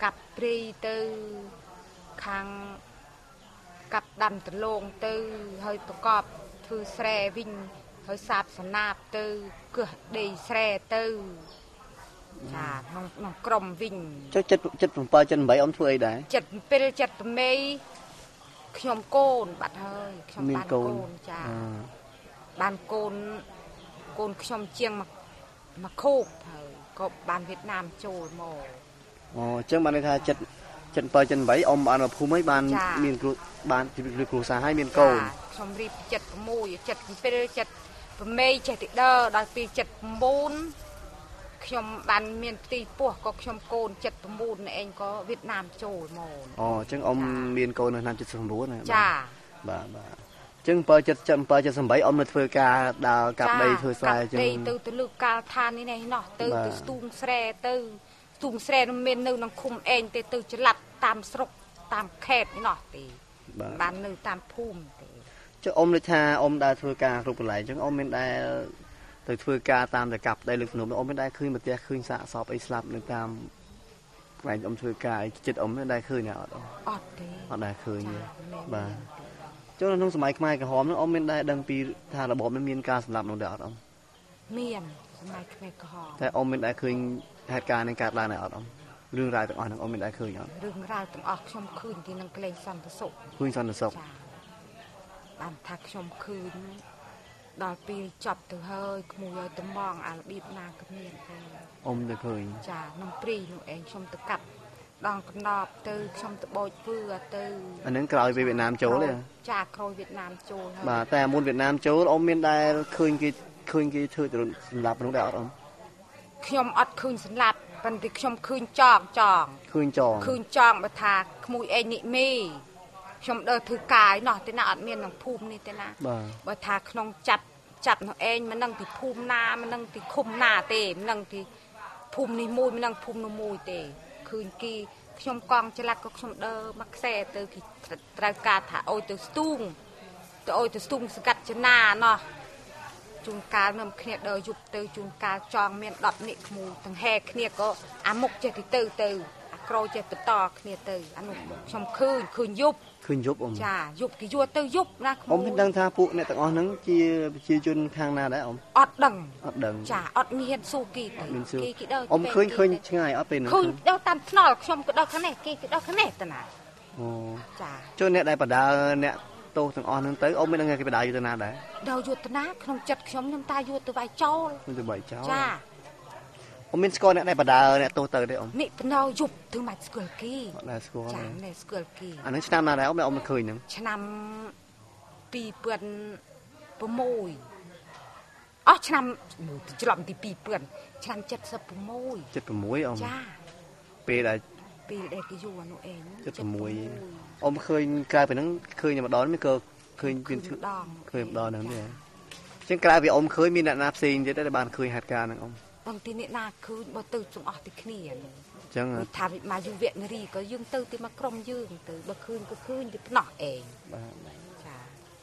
B: กับปรีตือขังกับดำตะลงตือเฮ้ยประกอบถือแสรวิ่งเฮ้ยสาบสนาบตือเกือดีแสรตือจ้าน้องน้องกรมวิ่ง
A: เจ้าจัดจัดผมไปจัดใบอมถ้วยได้
B: จัดเป็นจัดเมย์ขยมโกนบัดเฮ้ยขยมบานโกนจ้าบานโกนโกนขยมเชียงมามาโคกเฮ้ยก็บานเวียดนามโจยโม
A: อ๋อจังบานในท่าจัดจัดไปจัดใบอมบานมาภูมิบานมีนกรุบานหรือครูสาให้มีนโกน
B: ชมรีจัดมูยจัดเป็นจัดเมย์จัดติดเดอร์ได้ปีจัดมูนขยมบานมีนตีปัวก็ขยมโกนจัดมูนเองก็เวียดนามโจยโม
A: อ๋อจังอมมีนโกนนานจัดสมบูรณ์นะ
B: จ้า
A: บ่าบ่าจึงเปิดจัดจัดเปิดจัดสมัยอมมาเฟื่อกาดาวกับใบเฟื่อสาย
B: จึงตื่นตื่นลูกกาทานนี่ไงเนาะตื่นตื่นตุ้งแสรตื่นตุ้งแสรมันเป็นนึงนังคุมเองแต่ตื่นจะหลับตามสรกตามแคบนี่เนาะตีบ้านนึงตามภูมิตี
A: จึงอมเลยท่าอมได้เฟื่อกาลูกไหลจึงอมเป็นได้ตื่นเฟื่อกาตามแต่กับได้ลึกหนุ่มอมไม่ได้คืนแบบเตี้ยคืนสะสอบไอ้สลับหนึ่งตามไหลอมเฟื่อกาจิตอมไม่ได้คืนเนี่ยอด
B: อดตี
A: อดได้คืนเนี่ยบ้าเจ้าหน้าที่สมัยใหม่กับหอมนั้นอมเป็นได้ดังปีทางระบบมันมีการสำหรับน้องเด็กอม
B: เมียนสมัยใหม่กับหอม
A: แต่อมเป็นได้คืนเหตุการณ์ในการได้ไหนอมเรื่องราวต่างๆอมเป็นได้คืนอย่าง
B: เรื่องราวต่างออกชมคืนที่นังเกลงสันตสุ
A: คืนสันตสุ
B: บ้านทักชมคืนดอกปีจับตัวเฮยขมูยตะมองอ่านบีบนางกับเมียนไป
A: อมจะเคย
B: จ้าน้องปรีน้องเองชมตะกับดองกันดอบตือชมตะโบยเพื่อตือ
A: อันนั้นกลายไปเวียดนามโจ้เลย
B: จากโคยเวียดนามโจ้
A: บ่าแต่มูลเวียดนามโจ้อมเมียนได้คืนกี่คืนกี่ถือจะสำหรับน้องเด็กอม
B: ขยมอัดคืนสำหรับปันติขยมคืนจองจอง
A: คืนจอง
B: คืนจองมาทาขมูยเองนี่มีชมเดินถือกายเนาะแต่น่าอัดเมียนหนังภูมินี่แต่น่ะมาทาขนมจับจับน้องเองมันนั่งที่ภูมินามันนั่งที่คุมนาเตมันนั่งที่ภูมิในมูยมันนั่งภูมิในมูยเตคืนกี่ชมกองจะลักก็ชมเดอมักแซ่เตอที่ตรากาถาโอยเตอสตุ้งเตอโอยเตอสตุ้งสกัดจะนาเนาะจุนการนำเขียดเดอยุบเตอจุนการจองเมียนดอกนิขมูทั้งแห่เขียดก็อามุกเจติเตอเตอโกรเจติต่อเขียดเตออนุชมคืนคืนยุบ
A: คืนยุบอม
B: จ้ายุบกี่ยัวเตอยุบนะ
A: อมเป็นดังท่าปุเนี่ยแต่อ๋อนั้นจีจีจุนข้างนาได้อม
B: อดดัง
A: อดดัง
B: จ้าอดมีเห็นสู้กี่
A: กี่กี่เดออมเคยเคยง่ายอดเป็น
B: คืนเดาตามถนอลชมก็เดาคะแนนกี่ก็เดาคะแนนตนา
A: โอ้จ้าจนเนี่ยได้ประดาเนี่ยโตถึงอ่อนนึงเตออมไม่ได้ไงกี่ประดาอยู่ตนาได้
B: เดาอยู่ตนาขนมจัดชมน้ำตาอยู่ตัวใบเจ้า
A: ตัวใบเจ้า
B: จ้า
A: อมมินสกอร์เนี่ยได้ประดาเนี่ยโตเตอได้อม
B: นี่เป็นเราหยุบถึงมาสกุลกี้
A: ได้สกอร์
B: จ้าในสกุลกี้
A: อันนั้นชนะมาแล้วอมได้อมมันเคยนึง
B: ชนะปีเปื่อนปมวยอ๋อชนะหมูจะหล่อมตีปีเปื่อนชนะเจ็ดสิบปมวย
A: เจ็ดปมวยอม
B: จ้า
A: ปีอะไร
B: ปีเด็กอยู่วันนู้นเอง
A: เจ็ดปมวยอมเคยกลายเป็นนั่งเคยอย่างมาดอนไม่เคยเคยเป็นชื่อเคยดอนนั่นเนี่ยฉันกลายเป็นอมเคยมีนักนับซีนจะได้บานเคยหัดการนั่งอม
B: บางทีเนี่ยนาคือบ่ตื่นจงออกติดขี้อ่ะ
A: จัง
B: ทำมาอยู่เวียดนามก็ยื่นตื่นที่มากรมยื่นตื่นบ่คืนก็คืนที่หนอเองจ้า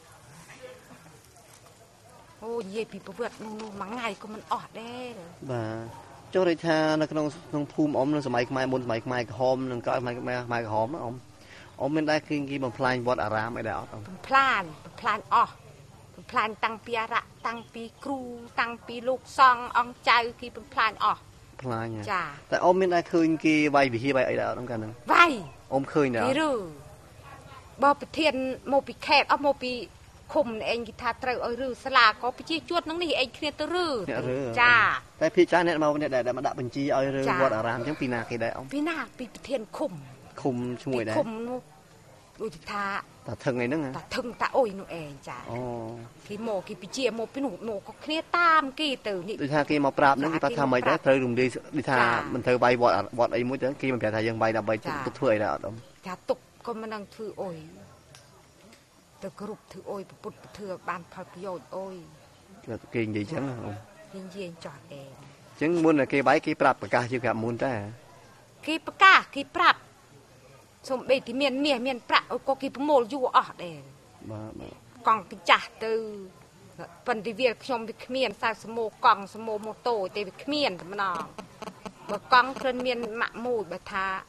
B: โอ้ยปีประเวทนู่นมังไงก็มันออดได้เลย
A: บ่าเจ้าไรท่าในขนมขนมภูมิอมในสมัยใหม่บนสมัยใหม่หอมหนึ่งก็สมัยใหม่ใหม่หอมนะอมอมมันได้คือกี่บนพลายวัดอารามไม่ได้อม
B: พลานพลานอ๋อพลานตั้งปีระตั้งปีครูตั้งปีลูกซององใจกี่เป็นพลานอ๋อ
A: พลานเนี่ยจ้าแต่อมมันได้คืนกี่ใบวิธีใบไอ้ดาวต้องการนึง
B: ใบ
A: อมคืนเนี่ย
B: นี่รู้บ่ไปเทียนโมปีแคบเอาโมปีคุมเองกีตาร์เตอร์เอารือสลาก็ไปชี้จวดนั่งนี่เองเคลียร์ตัวรือจ้า
A: แต่พี่จ้าเนี่ยมาเนี่ยได้มาดับบัญชีเอารือวัดอารามจังปีนากี่ได้อม
B: ปีนาปีเทียนคุม
A: คุมช่วยได้
B: คุมดูทิท่า
A: ตาทึงไงนึง
B: ตาทึงตาโอ้ยนู่เองจ้ากี่โมกี่ปีเจียโมปีหนูโมก็เคลียร์ตามกี่ตื่นนี่
A: ดูท่ากี่มาปราบนั่งกี่พัฒนาใหม่ได้เธอลงดีดูท่ามันเธอใบวัดวัดไอ้มุ้ยเธอกี่มันแผลทายังใบดับใบตุกถ้วยแล้วอม
B: จ้าตุกก็มันนั่งถือโอ้ยเธอกรุบถือโอ้ยปุดเธอบานพักโยนโอ้ย
A: เก่งดีจัง
B: ยิงยิงจอดเอง
A: จังมุนกี่ใบกี่ปรับปากกาชื่อกับมุนได้
B: กี่ปากกากี่ปรับสมเด็จที่เมียนเมียเมียนประก็กี่ประโมลอยู่อ่ะเด้กองกิจ่าตือปันดิเวียชมวิเมียนสายสโมกองสโมโมโตเตวิเมียนมันนองบกองเคลื่อนเมียนมะมูดบทา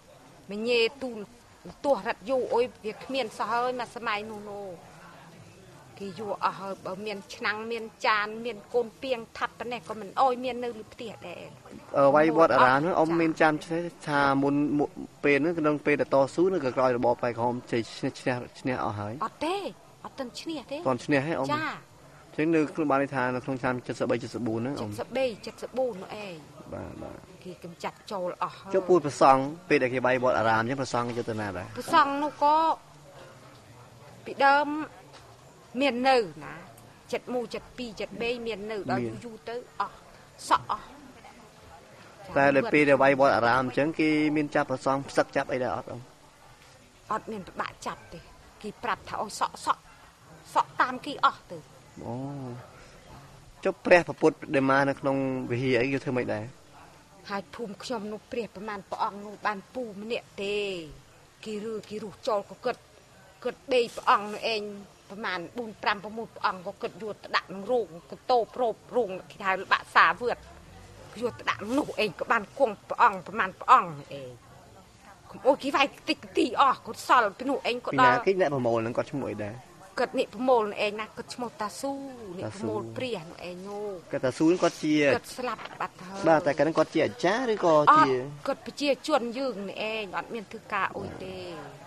B: mình nhê tu tua rặt dù ôi việc miền sao hơi mà sao mai nô nô cái dù ở ở miền năng miền tràn miền côn piêng thắt cái này còn mình ôi miền nơi lụp tiệt để
A: ở vay bọt ở đàn nó ông miền tràn sẽ thà muốn pên nó đang pên để to sú nó cứ coi là bọt phải không chỉ chia chia ở hỏi
B: ở đây ở tân chia thế
A: còn chia hay ông chứ nếu cứ bán đi thà nó không tham chất sợ bay chất sợ bùn nữa ông
B: chất sợ bay chất sợ bùn nữa ấy
A: bà bà
B: khi cầm chặt trâu ở
A: cho bùn phải xong pên để cái bay bọt ở đàn chứ phải xong cho từ nào đấy
B: phải xong nó có bị đâm miền nử nè chật mù chật pi chật bê miền nử đó du tới ờ sợ
A: แต่เลยปีเดียวใบบอลอารามจังกีมินจับผสมสักจับไอ้เด้ออด
B: อดมินบะจับดิกีปรับถ้าเอาเสาะเสาะเสาะตามกีออกตือ
A: โอ้เจ้าเปรียบพุทธเดมาในขนมวิธีไอ้อยู่เท่าไหร่ได้
B: หายภูมิขยมนุเปรียบประมาณปองนุบานปูมันเนี่ยเตกีรือกีรูโจลก็เกิดเกิดเบย์ปองนั่นเองประมาณบุญปรำประมุดปองก็เกิดอยู่ตะดักนรุงก็โตโปรบรุงที่ไทยบะสาเวือดอยู่ตะดักหนูเองก็บานกวงปองประมาณปองเองโอ้กี่ไฟติตีออกก็สอลเป็นหนูเองก็ได้
A: ปีนาคิดแน่ประโมลนั้นก็ชั่วโมงได้
B: เกิดนี่ประโมลเองนะก็ชั่วโมงตาสู้นี่ประโมลเปลี่ยนเองโง่
A: ก็ตาสู้ก็เจีย
B: เกิดสลับบัดเธอ
A: บ้าแต่กันนั้นก็เจียจ้าหรือก็เจีย
B: เกิดไปเจียจวนยืงนี่เองอันเมียนถือกาโอ้ยเด้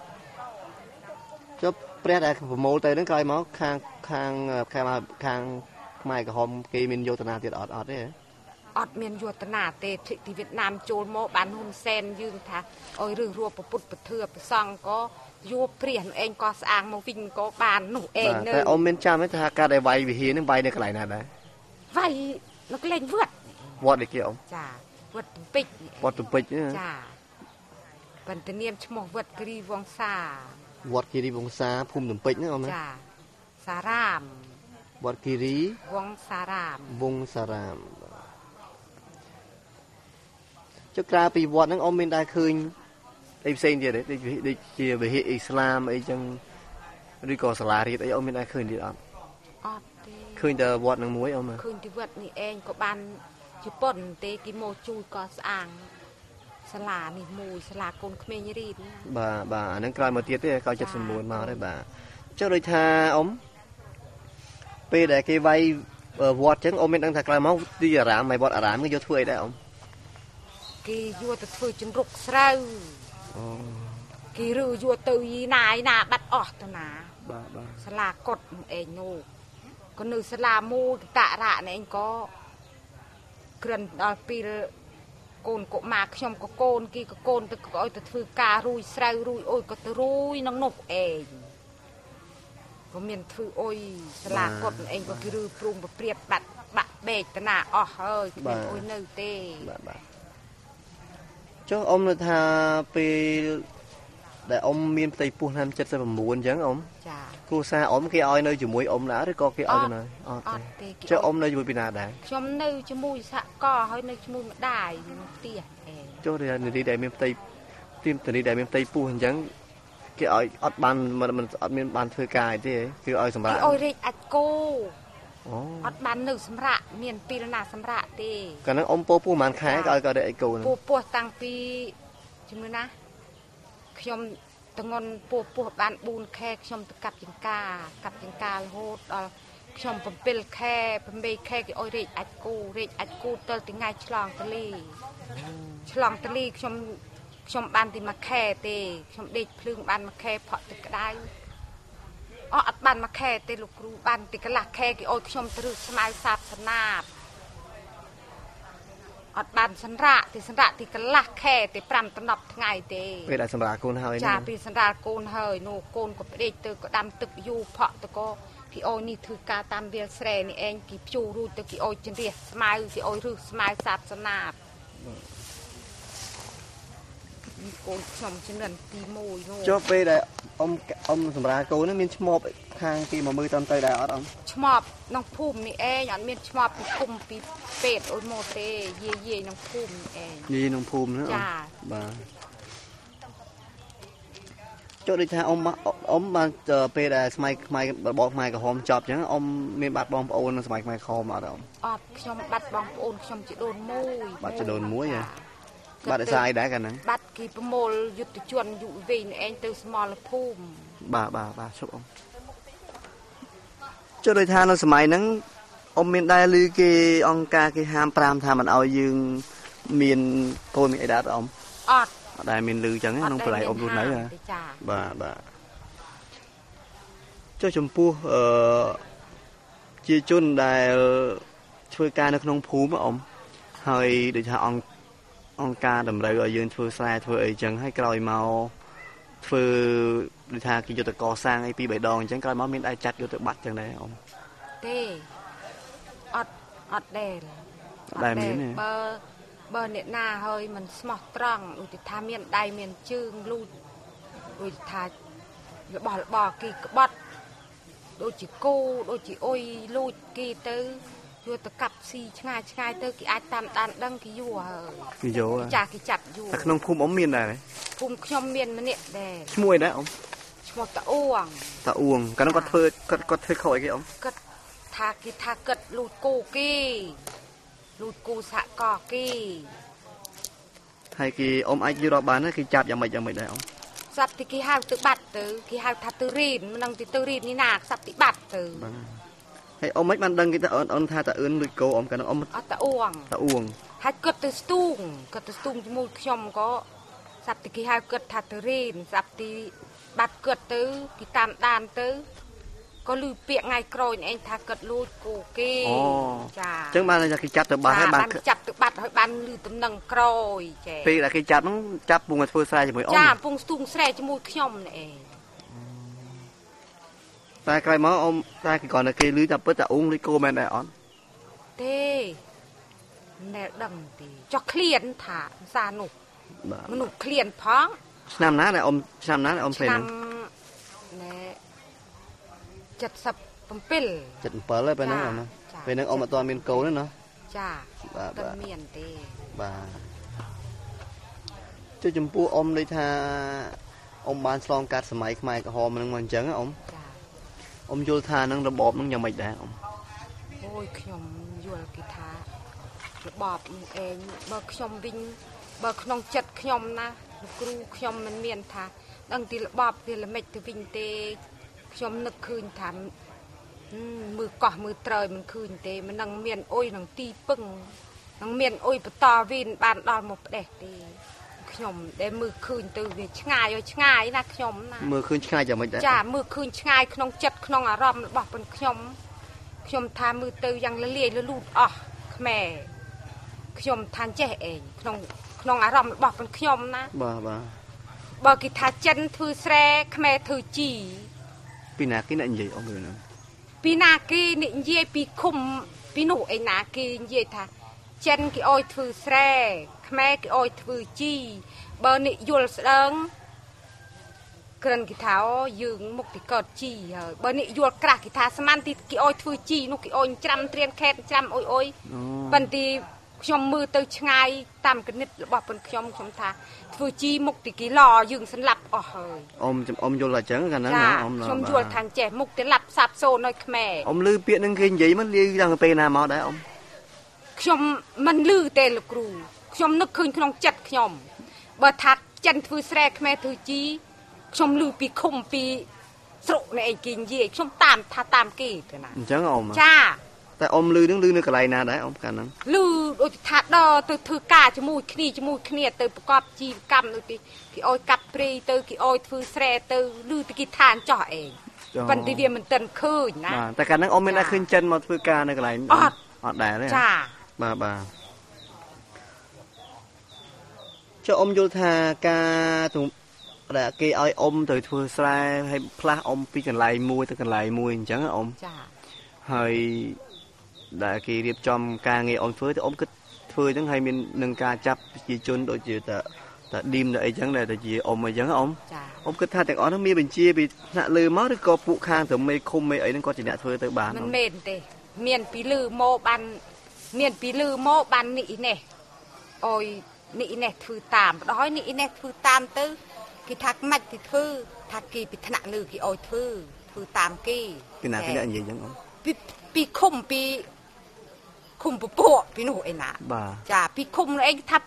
A: จะเปลี่ยนอะไรประโมลแต่นั้นก็ไอ้หมอข้างข้างข้างมาข้างไม่กับหอมกีมินโยตนาติดออดออดได้
B: อดเมียนยัวตนาเตที่เวียดนามโจลโมบานฮุนเซนยืงท่าโอ้ยรื้อรัวประปุดประเทือประซองก็ยัวเปลี่ยนเองก็สางมาวิ่งก็บานหนูเองเนอะ
A: แต่อมเมนจาไม่ทาการได้ใบวิธีนึงใบในกระไรน่ะได้
B: ใบนักเล่นเวด
A: วอดได้เกี่ยว
B: จ้าเวดตุ่มปิด
A: วอดตุ่มปิดเนี่ย
B: จ้าเป็นตะเนียมชมเวดกรีวงซาว
A: อดกีรีวงซาภูมิตุ่มปิดเนี่ยเอาไหม
B: จ้าสาราม
A: วอดกีรี
B: วงสาราม
A: วงสารามเจ้ากราปีวอดนั่งอมเมนได้คืนไอ้เซนเดียดได้ได้เจียไปเฮอิสลามไอ้จังรีกอสลารีไอ้อมเมนได้คืนดีอ่ะคืนแต่วอดนั่งมวยเอามา
B: คืนที่วอดนี่เองก็บ้านญี่ปุ่นเตกิโมจูก็สอ่างสลานี่มวยสลาโกนเขมรรีด
A: บ่าบ่าอันนั้นกลายมาเตี้ยเตี้ยเขาจะสมบูรณ์มาได้บ่าเจ้าโดยทาอมไปแต่กี่ใบวอดจังอมเมนตั้งแต่กลายมาดีอารามไม่วอดอารามก็ยศถ้วยได้อม
B: กียัวตะฟื้นจนรุกเศร้ากีรื้อยัวตือนายนาบัดออกตัวนาสลากดเองโง่ก็นึกสลามูตะระเนี่ยเองก็เกลื่อนเอาปีโกนกมาขยมก็โกนกีก็โกนตะก็ตะฟื้นการุยเศร้ารุยโอ้ยก็ตะรุยน้องนกเองก็เมียนฟื้นโอ้ยสลากดเองก็กีรื้อปรุงเปรียบบัดบัดเบกตะนาอ๋อเฮ้ยเป็นโอ้ยเนื้อเต้
A: เจ้าอมเลยทาไปแต่อมมีนไปปูน้ำจัดสมบูรณ์จังอมครูซาอมกี่อ้อยเนยจมูกอมแล้วหรือก็กี่อ้อยเนยเจ้าอมเนยจมูกปีนาได้
B: ชมเนยจมูกสะก็ให้เนยจมูกได้เตี้ยเอง
A: เจ้าเดี๋ยวนี้ได้มีไปทีมตัวนี้ได้มีไปปูจังกี่อ้อยอัดบันมันมันอัดมีบันเถื่อกายที่คืออ้อยสมรัก
B: อ้อยเรียกอัดโก้อัดบันหนึ่งสำระเมียนปีละนาสำระตี
A: กันนั้นอมปูปูมันแค่ก็ก็ได้ไอโก้
B: ปูปูตังปีจมือนะขยมตะงอนปูปูบ้านบูนแค่ขยมตะกับจิงกากับจิงกาโหดขยมเป็นเปลแค่เป็นเบยแค่กี่อ้อยเรียกอัดกูเรียกอัดกูเตอร์ติงไงฉลองตะลีฉลองตะลีขยมขยมบ้านติมาแค่ตีขยมเด็กพลึงบ้านมาแค่เพาะติกได้อ๋ออัดบ้านมาแค่เตลูกครูบ้านติกะลักแค่กี่โอ้ยชมตรึกสมัยสาบสนาบอัดบ้านสันระติสันระติกะลักแค่ติปรำตนบทั้งไงเต
A: เป็นสันระโกนเฮย
B: จ่าเป็นสันระโกนเฮยโนโกนกับเด็กเตอก็ดำตึกอยู่เพาะตะก็กี่โอ้ยนี่ถือการตามเบียร์เสรนี่เองกี่จูรูตะกี่โอ้ยจันเรียสมัยกี่โอ้ยรึกสมัยสาบสนาบโกนชมฉันเดินตีมวยโน่
A: จบไปได้อมอมสมราโกนั่นมีชมอบทางที่มามือตอนเตยได้อดอม
B: ชมอบน้องพุ่มนี่เองอันมีชมอบปีคุมปีเป็ดโอโมเตเย่เย่น้องพุ่มเอง
A: เย่น้องพุ่มนะจ้าบ้าจบได้ทางอมอมมาเจอไปได้สมัยสมัยบอกสมัยกับหอมจอบจังอมมีบัตรบองโอนสมัยสมัยคอมาดอม
B: อ๋อชมบัตรบองโอนชมจะโดนมุ้ย
A: บัตรจะโดนมุ้ยไงបាត់ដោយសារអីដែរកាលហ្នឹង
B: បាត់គេប្រមូលយុទ្ធជនយុវវ័យឯងទៅស្មលភូមិ
A: បាទបាទបាទជប់អ៊ំចុះដោយថានៅសម័យហ្នឹងអ៊ំមានដែរឮគេអង្គការគេហាមប្រាមថាមិនឲ្យយើងមានកូនមានអីដែរអ៊ំ
B: អត់
A: អត់ដែរមានឮចឹងក្នុងបរិយាអ៊ំរស់នៅបាទបាទចុះចំពោះអឺជាជនដែលធ្វើការនៅក្នុងភូមិអ៊ំហើយដូចថាអង្គអង្គការតម្រូវឲ្យយើងធ្វើស្រែធ្វើអីចឹងហើយក្រោយមកធ្វើដូចថាគេយកទៅកសាងអីពីរបីដងអញ្ចឹងក្រោយមកមានដែរចាត់យកទៅបាត់ចឹងដែរអ៊ំ
B: ទេអត់អត់ដែរ
A: អត់ដែរមានទេ
B: បើបើអ្នកណាហើយមិនស្មោះត្រង់ដូចថាមានដៃមានជើងលូចដូចថារបស់របរគេក្បត់ដូចជាគោដូចជាអុយលូចគេទៅយកទៅកាប់ស៊ីឆ្ងាយឆ្ងាយទៅគេអាចតាមដានដឹងគេយូរហើយ
A: គេយក
B: ចាគេចាត់យូរ
A: តែក្នុងភូមិអ៊ំមានដែរ
B: ភូមិខ្ញុំមានម្នាក់ដែរ
A: ឈ្មោះអីដែរអ៊ំ
B: ឈ្មោះតាអួង
A: តាអួងកាលនោះគាត់ធ្វើគាត់គាត់ធ្វើខុសអីគេអ៊ំ
B: គាត់ថាគេថាគាត់លូចគោគេលូចគោសហកគេ
A: ហើយគេអ៊ំអាចយល់រកបានគេចាប់យ៉ាងម៉េចយ៉ាងម៉េចដែរអ៊ំ
B: សັບទីគេហៅទៅបាត់ទៅគេហៅថាទៅរៀនមិនដឹងទៅទៅរៀននេះណាសັບទីបាត់ទៅ
A: ហើយអ៊ំមិនបានដឹងគេថាអូនអូនថាតាអឿនលួចគោអ៊ំកាលនោះអ៊ំ
B: អត់តាអួង
A: តាអួង
B: ហើយគាត់ទៅស្ទូងគាត់ទៅស្ទូងជាមួយខ្ញុំក៏សັບទីគេហៅគាត់ថាទៅរៀនសັບទីបាត់គាត់ទៅគេតាមដានទៅក៏លឺពាក្យថ្ងៃក្រោយឯងថាគាត់លួចគោគេ
A: ចាអញ្ចឹងបានគេចាប់ទៅបាត់ហើយ
B: បានចាប់ទៅបាត់ហើយបានលឺតំណឹងក្រោយ
A: ចេះពេលដែលគេចាប់ហ្នឹងចាប់ពុំមកធ្វើស្រែជាមួយអ៊ំ
B: ចាពុំស្ទូងស្រែជាមួយខ្ញុំនេះឯង
A: តែក្រោយមកអ៊ំតែគេគ្រាន់តែគេលឺថាពិតតាអ៊ុងលួចគោមែនដែរអត់
B: ទេណែដឹងទេចុះឃ្លានថាសានោះមនុស្សឃ្លានផង
A: ឆ្នាំណាដែរអ៊ំឆ្នាំណាអ៊ំពេលហ្នឹង
B: ណែเจ็ดสิบเจ็ด
A: เจ็ดสิบเจ็ดហើយពេលហ្នឹងអ៊ំណាពេលហ្នឹងអ៊ំអត់ទាន់មានកូនទេណា
B: ចាបាទអត់មានទេ
A: បាទចុះចំពោះអ៊ំដូចថាអ៊ំបានឆ្លងកាត់សម័យខ្មែរក្រហមហ្នឹងមកអញ្ចឹងអ៊ំចាអ៊ំយល់ថានឹងរបបហ្នឹងយ៉ាងម៉េចដែរអ៊ំ
B: អូយខ្ញុំយល់គេថារបបនឹងឯងបើខ្ញុំវិញបើក្នុងចិត្តខ្ញុំណាគ្រូខ្ញុំមិនមានថាដឹងទីរបបវាល្មិចទៅវិញទេខ្ញុំនឹកឃើញថាមើលកោះមើលត្រើយមិនឃើញទេមិននឹងមានអុយនឹងទីពឹងនឹងមានអុយបន្តវីនបានដល់មកផ្ដេសទេខ្ញុំដែលមើលឃើញទៅវាឆ្ងាយឲ្យឆ្ងាយណាខ្ញុំណា
A: មើលឃើញឆ្ងាយយ៉ាងម៉េចដែរ
B: ចាមើលឃើញឆ្ងាយក្នុងចិត្តក្នុងអារម្មណ៍របស់ប៉ុនខ្ញុំខ្ញុំថាមើលទៅយ៉ាងលលាយលលូតអស់ខ្មែរខ្ញុំថាចេះឯងក្នុងក្នុងអារម្មណ៍របស់ប៉ុនខ្ញុំណា
A: បាទបាទ
B: បើគេថាចិនធ្វើស្រែខ្មែរធ្វើជី
A: ពីណាគេអ្នកនិយាយអ៊ំមើលណា
B: ពីណាគេនិយាយពីឃុំពីនោះឯណាគេនិយាយថាចិនគេអោយធ្វើស្រែខ្មែរគេអោយធ្វើជីបើនិយល់ស្ដើងក្រិនគេថាអូយើងមុខទីកើតជីហើយបើនិយល់ក្រាស់គេថាស្មានទីគេអោយធ្វើជីនោះគេអោយច្រាំត្រៀនខេតច្រាំអុយអុយប៉ុន្តែខ្ញុំមើលទៅឆ្ងាយតាមកណិតរបស់ប៉ុនខ្ញុំខ្ញុំថាធ្វើជីមុខទីគីឡយើងស្លាប់អស់ហើយ
A: អ៊ំអ៊ំយល់តែអញ្ចឹងកាលហ្នឹង
B: អ៊ំខ្ញុំយល់ថាចេះមុខទីឡាប់សាប់សូននៅខ្មែរ
A: អ៊ំលឺពាក្យហ្នឹងគេនិយាយមកលឺតាំងពីណាមកដែរអ៊ំ
B: ខ្ញុំមិនលឺទេលោកគ្រូខ្ញុំនឹកឃើញក្នុងចិត្តខ្ញុំបើថាចិនធ្វើស្រែខ្មែរធ្វើជីខ្ញុំលឺពីឃុំពីស្រុកនេះឯងគេនិយាយខ្ញុំតាមថាតាមគេទៅណា
A: អញ្ចឹងអ៊ំ
B: ចា
A: តែអ៊ំលឺនឹងលឺនៅកន្លែងណាដែរអ៊ំកាលហ្នឹង
B: លឺដូចថាដល់ទៅធ្វើការជាមួយគ្នាជាមួយគ្នាទៅប្រកបជីវកម្មដូចទីគេអោយកាប់ព្រៃទៅគេអោយធ្វើស្រែទៅលឺទៅគេថាអញ្ចោះឯងប៉ុន្តែវាមិនទាន់ឃើញណា
A: បាទតែកាលហ្នឹងអ៊ំមានតែឃើញចិនមកធ្វើការនៅកន្លែង
B: អត់
A: អត់ដែរទេ
B: ចា
A: បាទបាទចុះអ៊ំយល់ថាការដែលគេឲ្យអ៊ំទៅធ្វើស្រែហើយផ្លាស់អ៊ំពីកន្លែងមួយទៅកន្លែងមួយអញ្ចឹងអ៊ំ
B: ចា
A: ហើយដែលគេរៀបចំការងារអ៊ំធ្វើទៅអ៊ំគិតធ្វើអញ្ចឹងហើយមាននឹងការចាប់ប្រជាជនដូចជាតាតាឌីមទៅអីចឹងដែលទៅជាអ៊ំអីចឹងអ៊ំអ៊ំគិតថាទាំងអស់នោះមានបញ្ជាពីថ្នាក់លើមកឬក៏ពួកខាងត្រឹមមេឃុំមេអីហ្នឹងគាត់ជាអ្នកធ្វើទៅបាន
B: មិនមែនទេមានពីលើមកបានមានពីលើមកបាននេះនេះអុយនេះនេះធ្វើតាមបដ ாய் នេះនេះធ្វើតាមទៅគេថាខ្មាច់គេធ្វើថាគេពីថ្នាក់លើគេអុយធ្វើធ្វើតាមគេ
A: ពីណាពីអ្នកនិយាយចឹងអ៊ំ
B: ពីពីឃុំពីឃុំពពួកពីនោះឯណា
A: បាទ
B: ចាពីឃុំឯងថាពី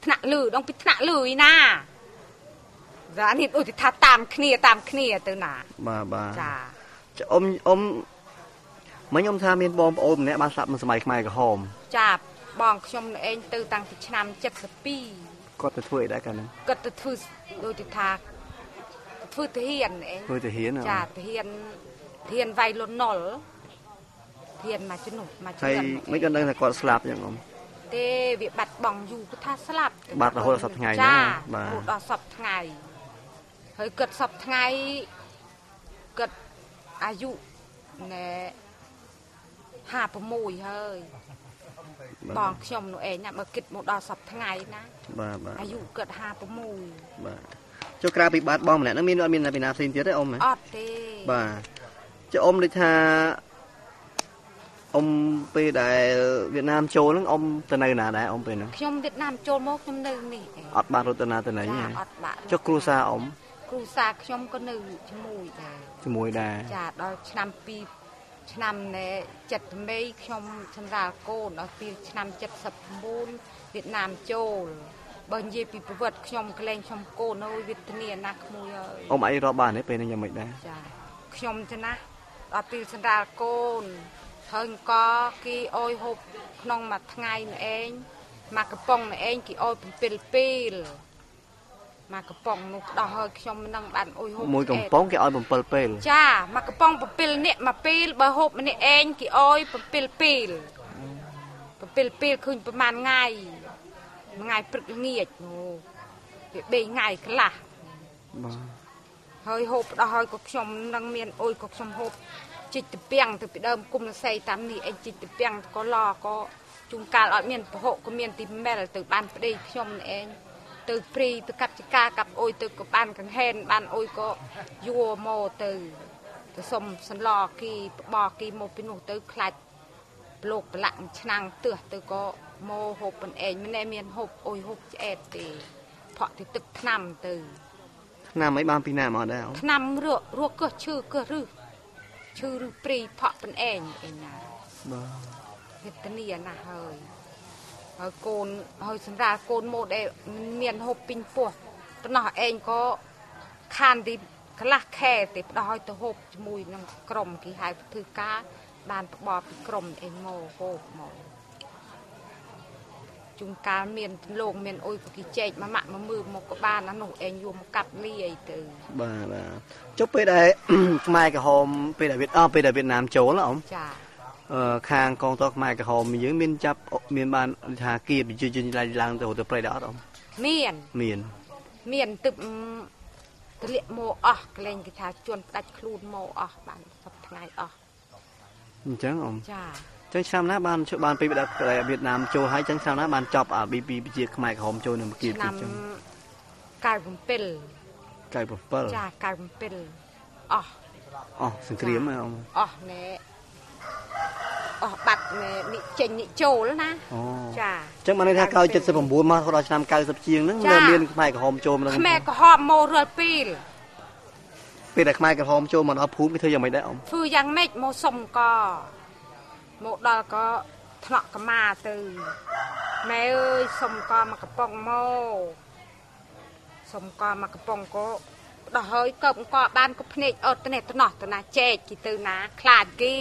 B: ថ្នាក់លឺដងពីថ្នាក់លឺឯណាចានេះដូចថាតាមគ្នាតាមគ្នាទៅណា
A: បាទបាទចាអ៊ំអ៊ំមិញខ្ញុំថាមានបងប្អូនម្នាក់បានស្លាប់នៅសម័យខ្មែរក្រហម
B: ចាបងខ្ញុំឯងទៅតាំងពីឆ្នាំเจ็ดสิบสอง
A: គាត់ទៅធ្វើអីដែរកាលហ្នឹង
B: គាត់ទៅធ្វើដូចថាធ្វើទាហានឯង
A: ធ្វើទាហាន
B: ចាទាហានទាហានវៃលុនណុលទាហានមកជំនួសមកជំ
A: នួសហើយមិនគាត់ដឹងថាគាត់ស្លាប់យ៉ាងអ៊ំ
B: ទេវាបាត់បង់យូរគាត់ថាស្លាប់
A: បាត់រហូតដល់សប្តាហ៍ថ្ងៃ
B: ណាបាទរហូតដល់សប្តាហ៍ថ្ងៃហើយគាត់សប្តាហ៍ថ្ងៃគាត់អាយុណែห้าสิบหกហើយបងខ្ញុំនោះឯងណាបើគិតមកដល់សប្តាហ៍ថ្ងៃណា
A: បាទបាទ
B: អាយុគាត់ห้าสิบหก
A: បាទចុះក្រៅពីបាត់បងម្នាក់ហ្នឹងមានអត់មានពីណាផ្សេងទៀតទេអ៊ំ
B: អត់ទេ
A: បាទចុះអ៊ំដូចថាអ៊ំពេលដែលវៀតណាមចូលហ្នឹងអ៊ំទៅនៅណាដែរអ៊ំពេលហ្នឹង
B: ខ្ញុំវៀតណាមចូលមកខ្ញុំនៅនេះ
A: អត់បានរត់ទៅណាទៅណី
B: អត់បាន
A: ចុះគ្រូសាអ៊ំ
B: គ្រូសាខ្ញុំក៏នៅជាមួយដែរ
A: ជាមួយដែរ
B: ចាដល់ឆ្នាំពីរឆ្នាំណែเจ็ดមេខ្ញុំសម្រាលកូនដល់ពីឆ្នាំเจ็ดสิบเก้าវៀតណាមចូលបើនិយាយពីប្រវត្តិខ្ញុំក្លែងខ្ញុំកូននៅវៀតនាមណាក្មួយហើយ
A: អ៊ំអីរាប់បានទេពេលនេះយ៉ាងម៉េចដែរ
B: ចាខ្ញុំទៅណាដល់ពីសម្រាលកូនហើយក៏គេអុយហូបក្នុងមួយថ្ងៃនេះឯងមកកំប៉ុងនេះឯងគេអុយ7ពេលមកកំប៉ុងនោះដោះហើយខ្ញុំនឹងបានអុយហូប
A: មួយកំប៉ុងគេអុយ7ពេល
B: ចាមកកំប៉ុង7នាក់មួយពេលបើហូបម្នាក់ឯងគេអុយ7ពេល7ពេលឃើញប្រហែលថ្ងៃថ្ងៃព្រឹកល្ងាចអូវាបីថ្ងៃកន្លះ
A: បាទ
B: ហើយហូបដោះហើយក៏ខ្ញុំនឹងមានអុយក៏ខ្ញុំហូបជីកទៅពាំងទៅពីដើមគុំនស័យតាមនេះអីជីកទៅពាំងក៏ឡក៏ជួនកាលអត់មានពហុក៏មានទីមែលទៅបានប្តីខ្ញុំនេះឯងទៅព្រីទៅកាប់ចកាកាប់អុយទៅក៏បានកង្ហែនបានអុយក៏យួរមកទៅទៅសុំសន្លគីបបគីមកពីនោះទៅខ្លាច់ប្លោកប្រឡាក់ឆ្នាំងទើសទៅក៏មកហូបប៉ុនឯងម្នាក់មានហូបអុយហូបឆ្អែតទេផក់ទៅទឹកថ្នាំទៅ
A: ថ្នាំអីបានពីណាមកដែរ
B: ថ្នាំរក់រក់កឹសឈឺកឹសរឹសឈឺឬព្រីផក់ប៉ុនឯងឯណា
A: បាទ
B: វេទនាណាស់ហើយហើយកូនហើយសម្រាប់កូនមកដែលមានហូបពីងពោះប៉ុណ្ណោះឯងក៏ខានទីកន្លះខែទេផ្ដោះឲ្យទៅហូបជាមួយនឹងក្រុមគេហៅធ្វើការបានបបពីក្រុមឯងមកហូបមកជួនកាលមានលោកមានអុយក៏គេចែកមួយម៉ាក់មួយមើលមកក៏បានអានោះឯងយកមកកាត់លាយទៅ
A: បាទបាទចុះពេលដែលខ្មែរក្រហមពេលដែលវៀតអពេលដែលវៀតណាមចូលអ៊ំ
B: ចា
A: អឺខាងកងទ័ពខ្មែរក្រហមយើងមានចាប់មានបានថាគៀបជិះឡើងទៅទៅព្រៃដែរអត់អ៊ំ
B: មាន
A: មាន
B: មានទឹកទលាក់មកអស់ក្លែងគេថាជន់ផ្ដាច់ខ្លួនមកអស់បានសប្តាហ៍ថ្ងៃអស់
A: អញ្ចឹងអ៊ំ
B: ចា
A: ចឹងឆ្នាំណាបានបានពេលដែលវៀតណាមចូលហើយចឹងឆ្នាំណាបានចប់អាប៊ីពីជាខ្មែរក្រហមចូលនៅគៀប
B: ចឹង
A: ឆ្នាំ
B: เก้าสิบเจ็ด
A: เก้าสิบเจ็ด
B: ចាเก้าสิบเจ็ดអស់
A: អស់សង្គ្រាមអ៊ំ
B: អស់ណែអស់បាត់នេះចេញនេះចូលណា
A: ចាអញ្ចឹងបានន័យថាក្រោយเจ็ดสิบเก้าមកដល់ឆ្នាំเก้าสิบជាងហ្នឹងនៅមានខ្មែរក្រហមចូល
B: មកខ្មែរក្រហមមករាល់ពេល
A: ពេលដែលខ្មែរក្រហមចូលមកដល់ភូមិគេធ្វើយ៉ាងម៉េចដែរអ៊ំ
B: ធ្វើយ៉ាងម៉េចមកសុំកមកដល់ក៏ថ្នាក់កម្មាទៅម៉ែអើយសុំកមកកំប៉ុងមកសុំកមកកំប៉ុងក៏ដល់ហើយកើបអង្គបានក៏ភ្នែកអត់ទៅនេះទៅណោះទៅណាចែកគេទៅណាខ្លាចគេ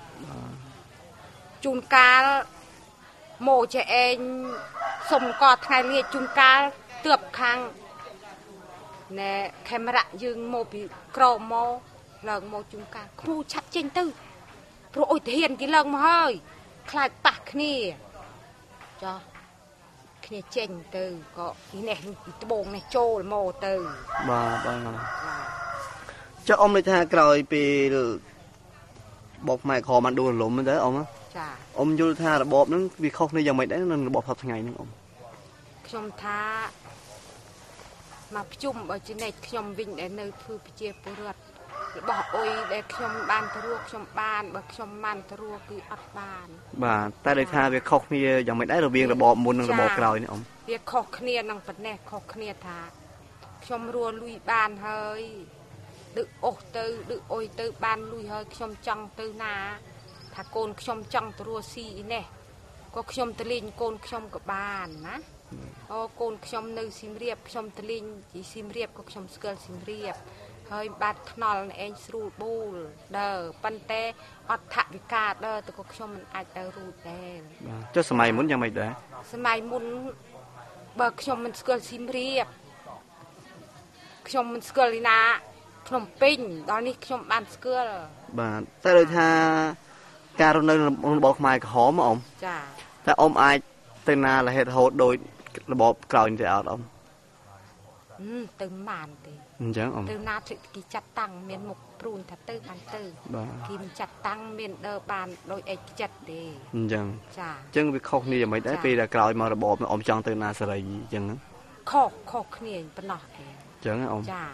B: ជួនកាលមកចេះឯងសុំកថ្ងៃលាជួនកាលទើបខាងណែកាមេរ៉ាយើងមកពីក្រមកឡើងមកជួនកាលគ្រូឆាត់ចេញទៅព្រោះអុយទាហានគេឡើងមកហើយខ្លាចប៉ះគ្នាចាគ្នាចេញទៅក៏នេះត្បូងនេះចូលមកទៅ
A: បាទបាទចុះអ៊ំលេចថាក្រោយពេលបបខ្មែរក្របានដួលរលំទៅអ៊ំ
B: ចា
A: អ៊ំយល់ថារបបហ្នឹងវាខុសគ្នាយ៉ាងម៉េចដែរនឹងរបបសពថ្ងៃហ្នឹងអ៊ំ
B: ខ្ញុំថាមកប្រជុំបើជានិច្ចខ្ញុំវិញដែលនៅធ្វើប្រជាពលរដ្ឋរបស់អុយដែលខ្ញុំបានទៅរស់ខ្ញុំបានបើខ្ញុំបានទៅរស់គឺអត់បាន
A: បាទតែដូចថាវាខុសគ្នាយ៉ាងម៉េចដែររវាងរបបមុននិងរបបក្រោយនេះអ៊ំ
B: វាខុសគ្នានឹងប៉ុណ្ណេះខុសគ្នាថាខ្ញុំរស់លុយបានហើយដឹកអស់ទៅដឹកអុយទៅបានលុយហើយខ្ញុំចង់ទៅណាថាកូនខ្ញុំចង់ទៅរស់ស៊ីនេះก็ขยมตะลิงโกนขยมกับบ้านนะโอ้โกนขยมในซิมเรียบขยมตะลิงจีซิมเรียบก็ขยมสเกลซิมเรียบเฮ้ยบัดทนอลเองสรูดบูลเด้อปันเตอัฐวิกาเด้อแต่ก็ขยมมันอาจจะรูดได้
A: เจ้าสมัยมุนยังไม่ได้
B: สมัยมุนเบิกขยมมันสเกลซิมเรียบขยมมันสเกลนะขนมปิ้งตอนนี้ขยมบานสเกล
A: บานแต่เลยถ้าการเราเดินบอกหมายหอมอม
B: จ้า
A: แต่อมไอเตือนนาละเหตุโหดโดยระบบกล่าวจะเอาอม
B: อืมตึงบานตี
A: จังอม
B: ตึงนาถึกกิจัดตั้งเมียนหมกปรูนทัดตื้อบันตื้อกินจัดตั้งเมียนเดอบานโดยเอกจัดเด
A: จัง
B: จ้า
A: จังวิเคราะห์นี่ยังไม่ได้ปีแต่กล่าวมาระบบอมจังเตือนนาสลายจัง
B: ข้อข้อเนียนปนอกเอง
A: จังอม
B: จ้า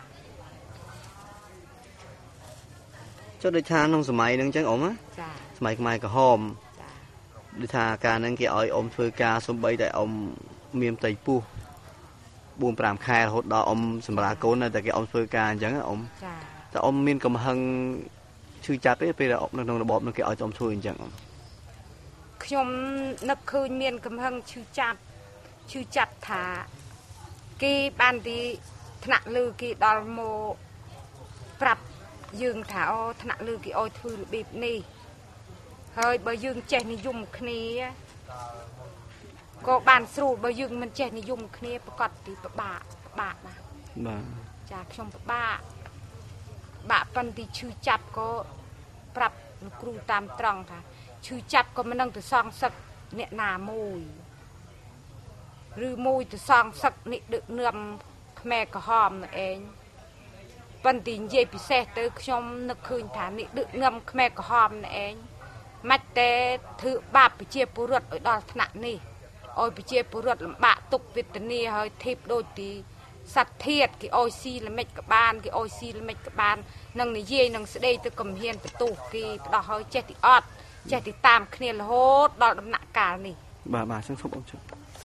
A: เจ้าดิชาน้องสมัยนึงจังอมอ่ะสมัยใหม่ก็หอมดิชาการนั้นกี่อ้อยอมเฟือกาสมบัยแต่อมเมียมไตปูบูมปรามแคร์หดดอมสมราโกนแต่กี่อมเฟือกาจังอมแต่อมเมียนกำหังชื่อจัดไปแต่อมในระบบนั่นกี่อ้อยอมช่วยจังอม
B: ขยมนักคืนเมียนกำหังชื่อจัดชื่อจัดถากี่บ้านที่ถนัดลือกี่ดอลโมปรับยืงถาเอาถนัดลือกี่อ้อยทือบีบนี่เฮ้ยบยืงเจนิยมคณีก็บานสูบยืงมันเจนิยมคณีประกอบตีประบาประบามาจากชมประบาบะปันตีชื่อจับก็ปรับครูตามตรองค่ะชื่อจับก็มันนั่งตัวซองสักเนี่ยนามวยหรือมวยตัวซองสักนี่ดึกเนื่อมแม่ก็หอมนั่นเองปันตีเย่พิเศษตัวชมนึกคืนฐานนี่ดึกเนื่อมแม่ก็หอมนั่นเองมัดแต่ถือบาปไปเจี๊ยบปุรดไอ้ดอลถนัดนี่โอ้ยไปเจี๊ยบปุรดลำบากตุกปิดนี่เฮ้ยทิพโดยตีสัตว์เทียดกี่โอซีละเม็ดกับบ้านกี่โอซีละเม็ดกับบ้านนังในเย่นังเสด็จตัวกำเฮียนประตูกี่ดอลเฮ้ยเจ็ดติออดเจ็ดติตามเคลียร์โหดดอลลำหนักการนี่
A: บ่าบ่าช่างสมอง